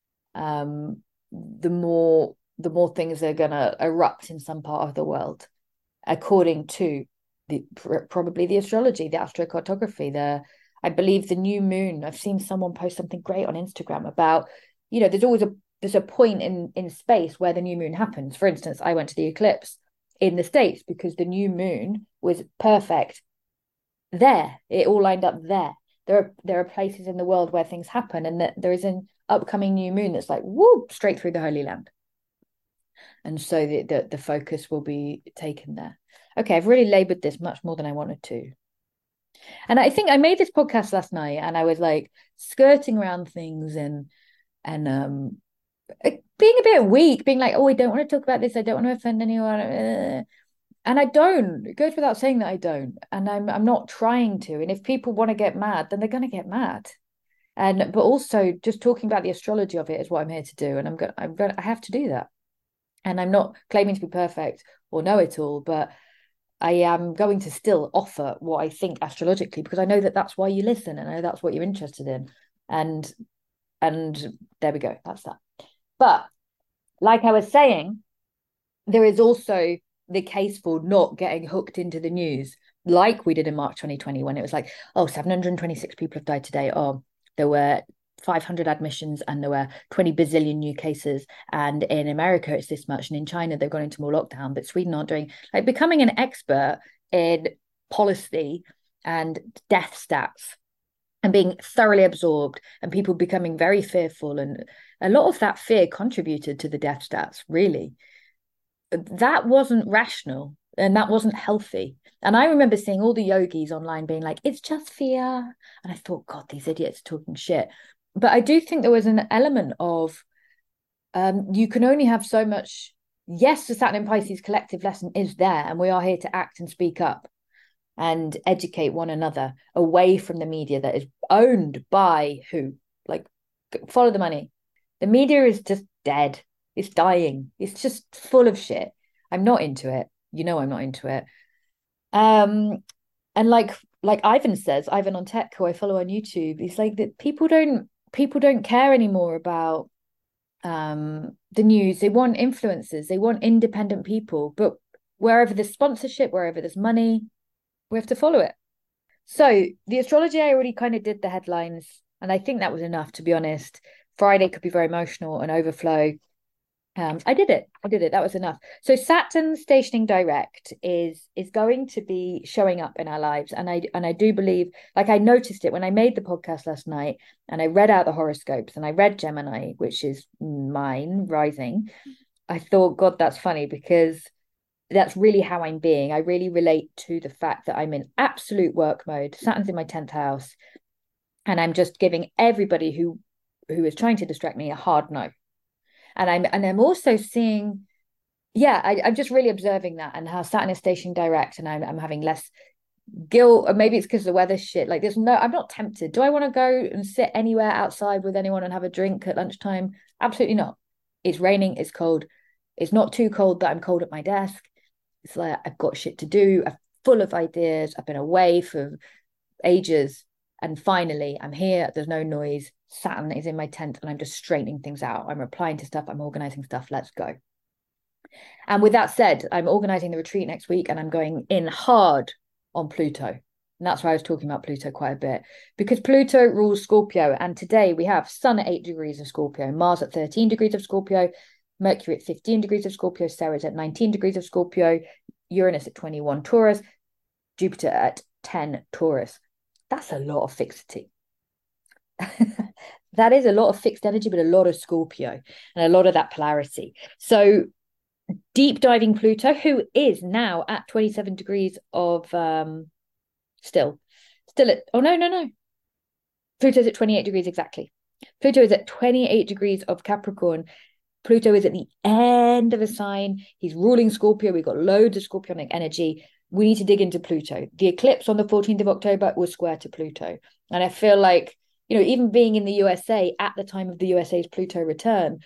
the more things are going to erupt in some part of the world, according to probably the astrology, the astrocartography, I believe the new moon. I've seen someone post something great on Instagram about, there's a point in space where the new moon happens. For instance, I went to the eclipse in the States because the new moon was perfect there. It all lined up there. There are places in the world where things happen, and that there is an upcoming new moon that's like whoop straight through the Holy Land. And so the focus will be taken there. Okay, I've really labored this much more than I wanted to. And I think I made this podcast last night and I was like skirting around things and being a bit weak, being like, oh, I don't want to talk about this. I don't want to offend anyone. And I don't. It goes without saying that I don't. And I'm not trying to. And if people want to get mad, then they're going to get mad. But also just talking about the astrology of it is what I'm here to do. And I have to do that. And I'm not claiming to be perfect or know it all, but I am going to still offer what I think astrologically, because I know that that's why you listen and I know that's what you're interested in. And there we go. That's that. But like I was saying, there is also the case for not getting hooked into the news like we did in March 2020, when it was like, oh, 726 people have died today. Oh, there were 500 admissions and there were 20 bazillion new cases, and in America it's this much, and in China they've gone into more lockdown, but Sweden aren't doing, like, becoming an expert in policy and death stats and being thoroughly absorbed, and people becoming very fearful, and a lot of that fear contributed to the death stats. Really, that wasn't rational and that wasn't healthy. And I remember seeing all the yogis online being like, it's just fear, and I thought, God, these idiots are talking shit. But I do think there was an element of you can only have so much. Yes, the Saturn in Pisces collective lesson is there, and we are here to act and speak up and educate one another away from the media that is owned by who? Like, follow the money. The media is just dead. It's dying. It's just full of shit. I'm not into it. You know I'm not into it. And like Ivan says, Ivan on Tech, who I follow on YouTube, he's like that people don't care anymore about the news. They want influencers, they want independent people, but wherever there's sponsorship, wherever there's money, we have to follow it. So the astrology, I already kind of did the headlines, and I think that was enough, to be honest. Friday could be very emotional and overflow. I did it. That was enough. So Saturn stationing direct is going to be showing up in our lives, and I do believe, like, I noticed it when I made the podcast last night, and I read out the horoscopes, and I read Gemini, which is mine rising. I thought, God, that's funny, because that's really how I'm being. I really relate to the fact that I'm in absolute work mode. Saturn's in my 10th house, and I'm just giving everybody who is trying to distract me a hard no. And I'm also seeing, yeah, I'm just really observing that and how Saturn is stationing direct, and I'm having less guilt, or maybe it's because the weather's shit. Like, I'm not tempted. Do I want to go and sit anywhere outside with anyone and have a drink at lunchtime? Absolutely not. It's raining, it's cold. It's not too cold that I'm cold at my desk. It's like I've got shit to do. I'm full of ideas. I've been away for ages. And finally, I'm here. There's no noise. Saturn is in my tent and I'm just straightening things out. I'm replying to stuff. I'm organizing stuff. Let's go. And with that said, I'm organizing the retreat next week and I'm going in hard on Pluto. And that's why I was talking about Pluto quite a bit, because Pluto rules Scorpio. And today we have Sun at 8 degrees of Scorpio, Mars at 13 degrees of Scorpio, Mercury at 15 degrees of Scorpio, Ceres at 19 degrees of Scorpio, Uranus at 21 Taurus, Jupiter at 10 Taurus. That's a lot of fixity. That is a lot of fixed energy, but a lot of Scorpio and a lot of that polarity. So deep diving Pluto, who is now at 27 degrees of still at, oh no. Pluto's at 28 degrees exactly. Pluto is at 28 degrees of Capricorn. Pluto is at the end of a sign. He's ruling Scorpio. We've got loads of scorpionic energy. We need to dig into Pluto. The eclipse on the 14th of October was square to Pluto. And I feel like, even being in the USA at the time of the USA's Pluto return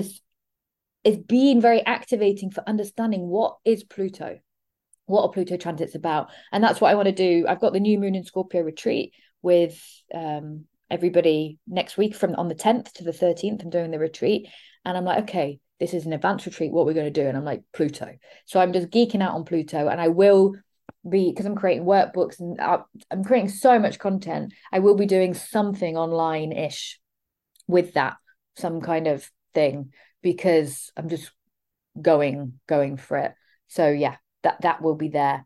is being very activating for understanding what is Pluto, what are Pluto transits about. And that's what I want to do. I've got the new moon in Scorpio retreat with everybody next week from on the 10th to the 13th. I'm doing the retreat. And I'm like, okay, this is an advanced retreat. What we're going to do. And I'm like, Pluto. So I'm just geeking out on Pluto. And I will be, because I'm creating workbooks and I'm creating so much content, I will be doing something online-ish with that, some kind of thing, because I'm just going for it. So yeah, that will be there.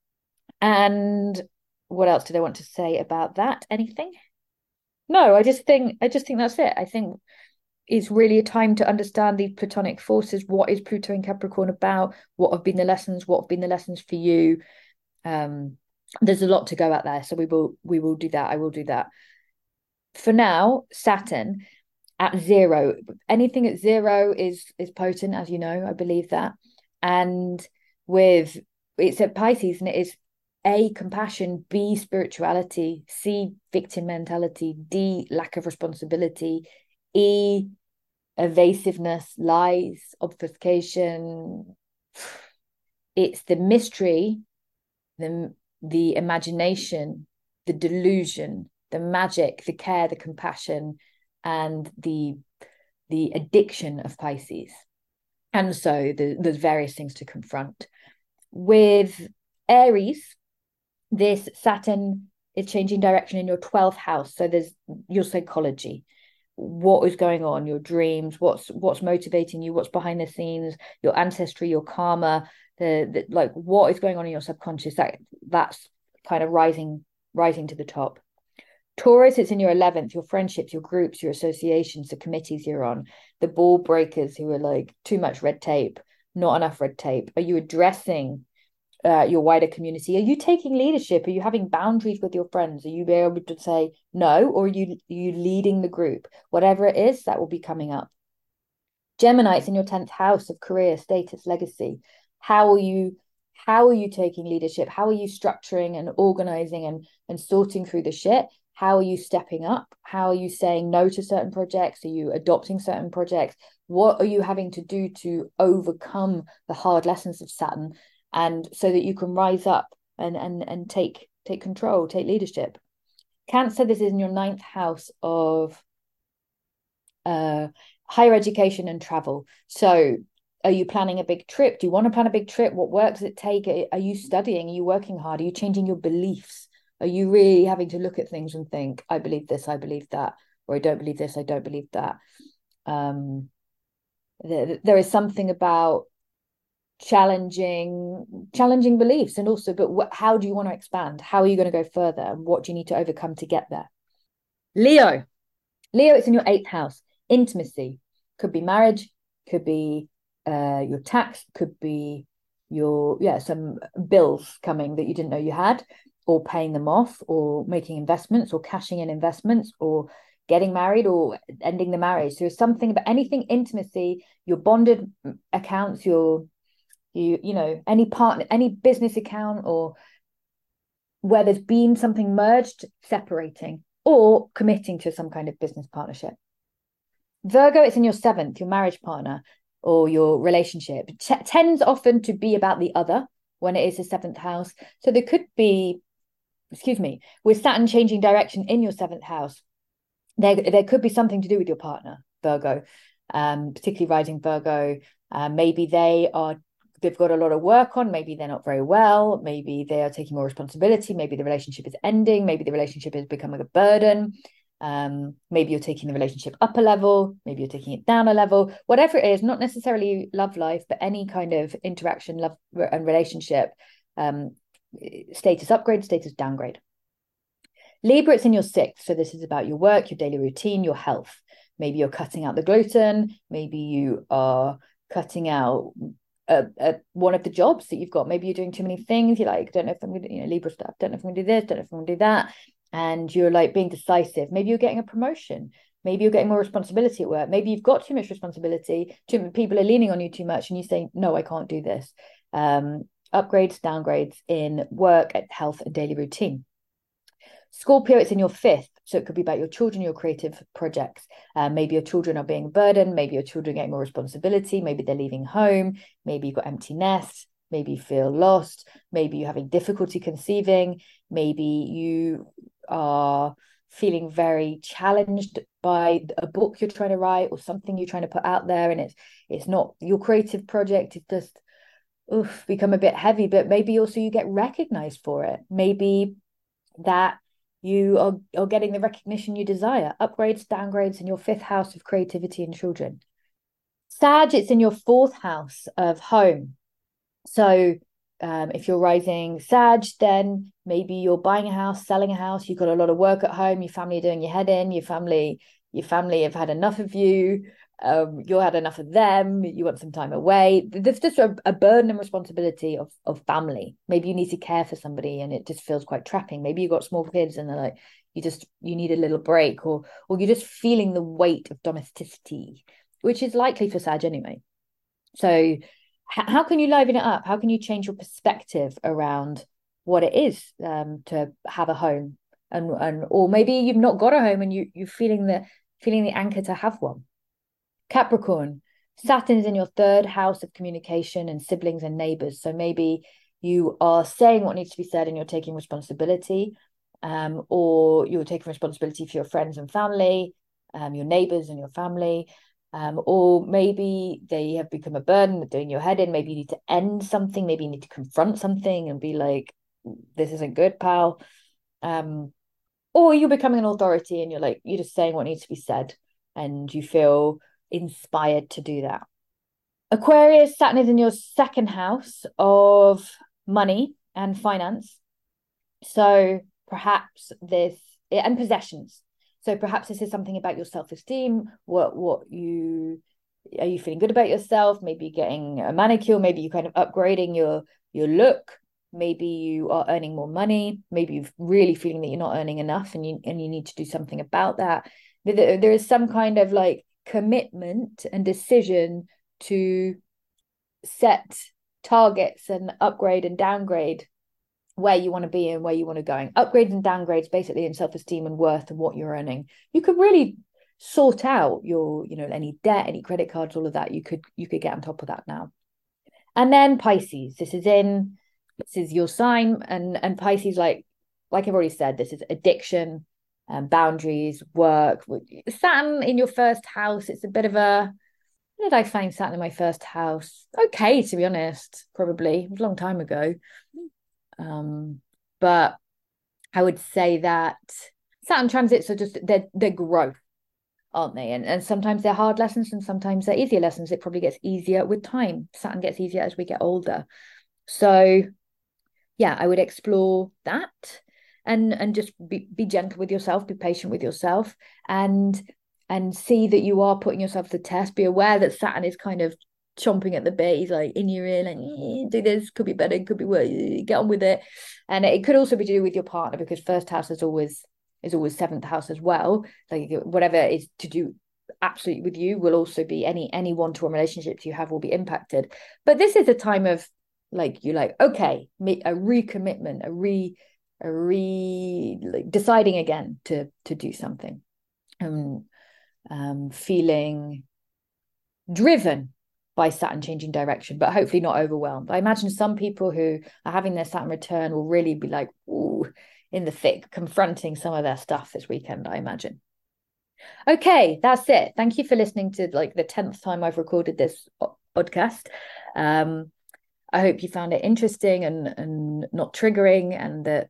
And what else did I want to say about that? Anything? No, I just think that's it. I think it's really a time to understand these Platonic forces. What is Pluto in Capricorn about? What have been the lessons? What have been the lessons for you? There's a lot to go out there, so we will do that. I will do that. For now, Saturn at 0. Anything at 0 is potent, as you know. I believe that. And with it's at Pisces, and it is A, compassion, B, spirituality, C, victim mentality, D, lack of responsibility, E, evasiveness, lies, obfuscation. It's the mystery, the imagination, the delusion, the magic, the care, the compassion, and the addiction of Pisces. And so there's various things to confront. With Aries, this Saturn is changing direction in your 12th house. So there's your psychology, what is going on, your dreams, what's motivating you, what's behind the scenes, your ancestry, your karma, the like what is going on in your subconscious. That's kind of rising to the top. Taurus, it's in your 11th, your friendships, your groups, your associations, the committees you're on, the ball breakers who are like too much red tape, not enough red tape. Are you addressing your wider community? Are you taking leadership? Are you having boundaries with your friends? Are you able to say no, or are you leading the group? Whatever it is, that will be coming up. Gemini, it's in your 10th house of career, status, legacy. How are you taking leadership? How are you structuring and organizing and sorting through the shit? How are you stepping up? How are you saying no to certain projects? Are you adopting certain projects? What are you having to do to overcome the hard lessons of Saturn, and so that you can rise up and take control, take leadership? Cancer, this is in your 9th house of higher education and travel. So are you planning a big trip? Do you want to plan a big trip? What work does it take? Are you studying? Are you working hard? Are you changing your beliefs? Are you really having to look at things and think, I believe this, I believe that, or I don't believe this, I don't believe that? There is something about challenging beliefs, and also, but how do you want to expand? How are you going to go further? And what do you need to overcome to get there? Leo, it's in your 8th house. Intimacy could be marriage, could be your tax, could be your some bills coming that you didn't know you had, or paying them off, or making investments, or cashing in investments, or getting married, or ending the marriage. So there's something about anything intimacy, your bonded accounts, your any partner, any business account, or where there's been something merged, separating, or committing to some kind of business partnership. Virgo, it's in your seventh, your marriage partner or your relationship. Tends often to be about the other when it is the seventh house. So there could be, with Saturn changing direction in your seventh house, there could be something to do with your partner, Virgo, particularly rising Virgo. Maybe they've got a lot of work on. Maybe they're not very well. Maybe they are taking more responsibility. Maybe the relationship is ending. Maybe the relationship is becoming a burden. Maybe you're taking the relationship up a level. Maybe you're taking it down a level. Whatever it is, not necessarily love life, but any kind of interaction, love and relationship, status upgrade, status downgrade. Libra, it's in your sixth. So this is about your work, your daily routine, your health. Maybe you're cutting out the gluten. Maybe you are cutting out one of the jobs that you've got. Maybe you're doing too many things. You're like, don't know if I'm going to, Libra stuff, don't know if I'm going to do this, don't know if I'm going to do that. And you're like being decisive. Maybe you're getting a promotion. Maybe you're getting more responsibility at work. Maybe you've got too much responsibility. People are leaning on you too much and you say, no, I can't do this. Upgrades, downgrades in work, health, and daily routine. Scorpio, it's in your fifth. So it could be about your children, your creative projects. Maybe your children are being a burden. Maybe your children are getting more responsibility. Maybe they're leaving home. Maybe you've got empty nests. Maybe you feel lost. Maybe you're having difficulty conceiving. Maybe you are feeling very challenged by a book you're trying to write or something you're trying to put out there, and it's not your creative project. It's just become a bit heavy, but maybe also you get recognized for it. Maybe that you are getting the recognition you desire. Upgrades, downgrades in your fifth house of creativity and children. Sag, it's in your fourth house of home. So if you're rising Sag, then maybe you're buying a house, selling a house, you've got a lot of work at home, your family are doing your head in, your family have had enough of you, you had enough of them, you want some time away. There's just a burden and responsibility of family. Maybe you need to care for somebody and it just feels quite trapping. Maybe you've got small kids and they're like, you need a little break, or you're just feeling the weight of domesticity, which is likely for Sag anyway. So how can you liven it up? How can you change your perspective around what it is to have a home, and or maybe you've not got a home and you're feeling the anchor to have one. Capricorn, Saturn is in your third house of communication and siblings and neighbors. So maybe you are saying what needs to be said and you're taking responsibility, or you're taking responsibility for your friends and family, your neighbors and your family. Or maybe they have become a burden, they're doing your head in. Maybe you need to end something. Maybe you need to confront something and be like, this isn't good, pal. Or you're becoming an authority and you're just saying what needs to be said and you feel inspired to do that. Aquarius, Saturn is in your second house of money and finance. So perhaps and possessions. So perhaps this is something about your self-esteem. Are you feeling good about yourself? Maybe you're getting a manicure. Maybe you're kind of upgrading your look. Maybe you are earning more money. Maybe you're really feeling that you're not earning enough and you need to do something about that. There is some kind of like commitment and decision to set targets and upgrade and downgrade where you want to be and where you want to go. Upgrades and downgrades basically in self-esteem and worth and what you're earning. You could really sort out your, any debt, any credit cards, all of that. You could get on top of that now. And then Pisces, this is your sign, and Pisces, like I've already said, this is addiction, boundaries, work. Saturn in your first house, it's a bit of a, when did I find Saturn in my first house? Okay, to be honest, probably. It was a long time ago. But I would say that Saturn transits are just they're growth, aren't they? And sometimes they're hard lessons and sometimes they're easier lessons. It probably gets easier with time. Saturn gets easier as we get older. So yeah, I would explore that and just be gentle with yourself, be patient with yourself, and see that you are putting yourself to the test. Be aware that Saturn is kind of chomping at the bit. He's like in your ear, like, do this, could be better, could be worse, get on with it. And it could also be to do with your partner, because first house is always seventh house as well. Like whatever is to do absolutely with you will also be any one-to-one relationships you have will be impacted. But this is a time of like you're like, okay, a recommitment, like deciding again to do something, and feeling driven by Saturn changing direction, but hopefully not overwhelmed. I imagine some people who are having their Saturn return will really be like, ooh, in the thick, confronting some of their stuff this weekend, I imagine. Okay, that's it. Thank you for listening to like the 10th time I've recorded this podcast. I hope you found it interesting and not triggering, and that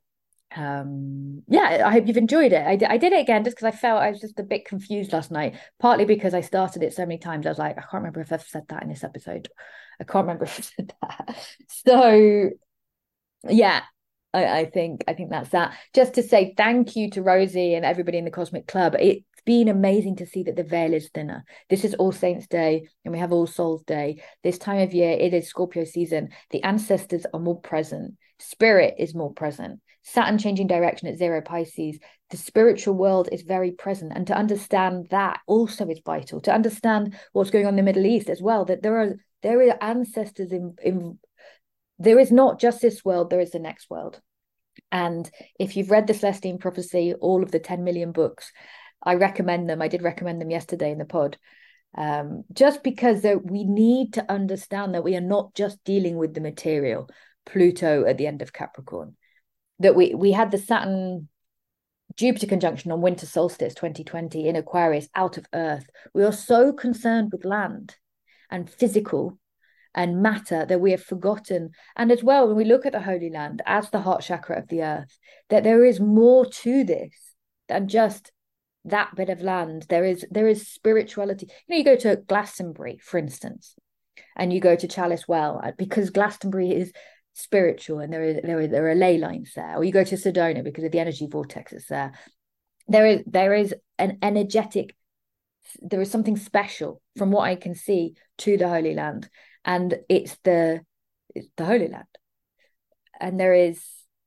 yeah, I hope you've enjoyed it. I did it again just because I felt I was just a bit confused last night, partly because I started it so many times. I was like, I can't remember if I've said that in this episode. I can't remember if I said that. So yeah, I think that's that. Just to say thank you to Rosie and everybody in the Cosmic Club. It's been amazing to see that the veil is thinner. This is All Saints Day and we have All Souls Day. This time of year, it is Scorpio season. The ancestors are more present. Spirit is more present. Saturn changing direction at 0 Pisces. The spiritual world is very present. And to understand that also is vital. To understand what's going on in the Middle East as well, that there are ancestors in there is not just this world, there is the next world. And if you've read the Celestine Prophecy, all of the 10 million books, I recommend them. I did recommend them yesterday in the pod. Just because we need to understand that we are not just dealing with the material, Pluto at the end of Capricorn, that we had the Saturn Jupiter conjunction on winter solstice 2020 in Aquarius out of Earth. We are so concerned with land and physical and matter that we have forgotten. And as well, when we look at the Holy Land as the heart chakra of the earth, that there is more to this than just that bit of land. There is spirituality. You go to Glastonbury, for instance, and you go to Chalice Well, because Glastonbury is spiritual and there are ley lines there. Or you go to Sedona because of the energy vortexes there. There is an energetic, there is something special from what I can see to the Holy Land. And it's the Holy Land. And there is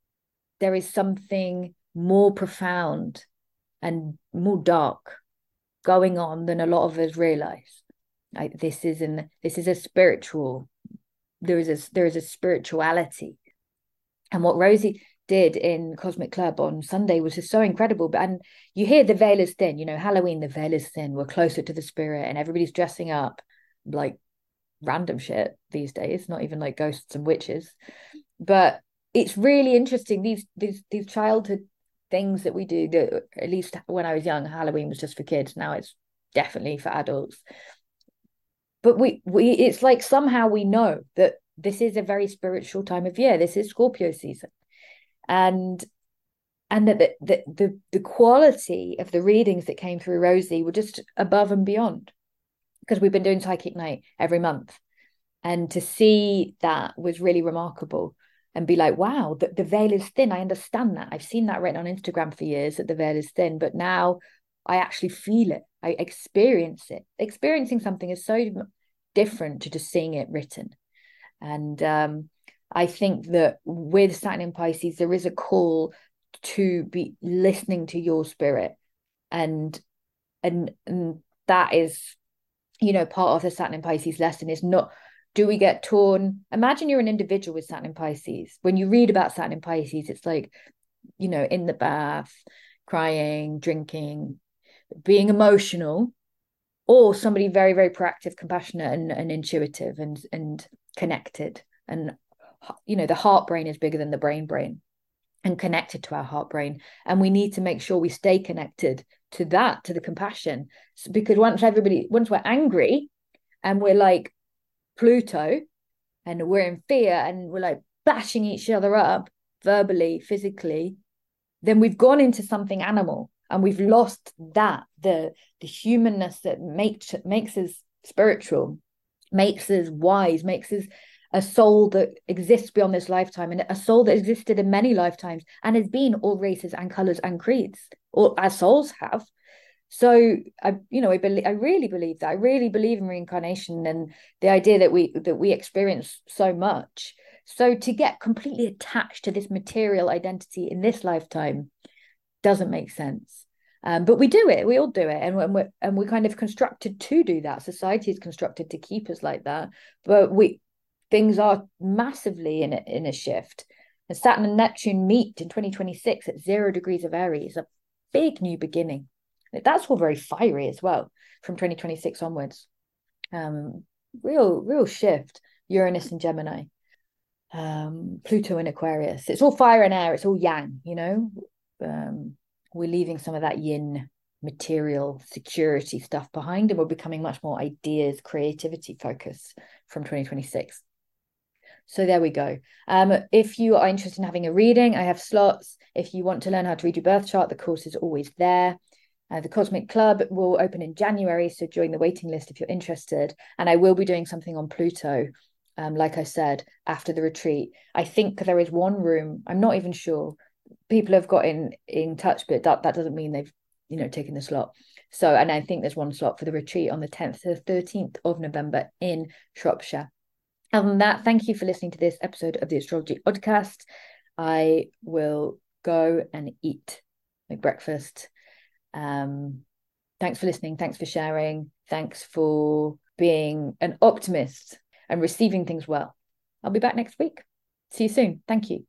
something more profound and more dark going on than a lot of us realize. This is a spiritual, there is a spirituality. And what Rosie did in Cosmic Club on Sunday was just so incredible. And you hear the veil is thin, Halloween, the veil is thin, we're closer to the spirit and everybody's dressing up like random shit these days, not even like ghosts and witches. But it's really interesting, these childhood things that we do, that at least when I was young, Halloween was just for kids. Now it's definitely for adults. But we it's like somehow we know that this is a very spiritual time of year. This is Scorpio season. And that the quality of the readings that came through Rosie were just above and beyond, because we've been doing Psychic Night every month. And to see that was really remarkable, and be like, wow, the veil is thin. I understand that. I've seen that written on Instagram for years, that the veil is thin, but now I actually feel it. I experience it. Experiencing something is so different to just seeing it written. And I think that with Saturn in Pisces, there is a call to be listening to your spirit. And that is, part of the Saturn in Pisces lesson is not, do we get torn? Imagine you're an individual with Saturn in Pisces. When you read about Saturn in Pisces, it's like, in the bath, crying, drinking, being emotional, or somebody very, very proactive, compassionate, and intuitive and connected. And, the heart brain is bigger than the brain and connected to our heart brain. And we need to make sure we stay connected to that, to the compassion. Because once we're angry and we're like Pluto and we're in fear and we're like bashing each other up verbally, physically, then we've gone into something animal and we've lost that, the humanness that makes us spiritual, makes us wise, makes us a soul that exists beyond this lifetime, and a soul that existed in many lifetimes and has been all races and colors and creeds, or our souls have. So I really believe that. I really believe in reincarnation and the idea that we experience so much. So to get completely attached to this material identity in this lifetime doesn't make sense. But we do it. We all do it, and we're kind of constructed to do that. Society is constructed to keep us like that. But things are massively in a shift. And Saturn and Neptune meet in 2026 at 0 degrees of Aries, a big new beginning. That's all very fiery as well from 2026 onwards. Real shift. Uranus and Gemini, Pluto in Aquarius. It's all fire and air. It's all yang. We're leaving some of that yin material security stuff behind, and we're becoming much more ideas, creativity focus from 2026. So there we go. If you are interested in having a reading, I have slots. If you want to learn how to read your birth chart, the course is always there. The Cosmic Club will open in January, so join the waiting list if you're interested. And I will be doing something on Pluto, like I said, after the retreat. I think there is one room, I'm not even sure. People have got in touch, but that doesn't mean they've taken the slot. So, and I think there's one slot for the retreat on the 10th to the 13th of November in Shropshire. Other than that, thank you for listening to this episode of the Astrology Podcast. I will go and eat my breakfast. Thanks for listening. Thanks for sharing. Thanks for being an optimist and receiving things well. I'll be back next week. See you soon. Thank you.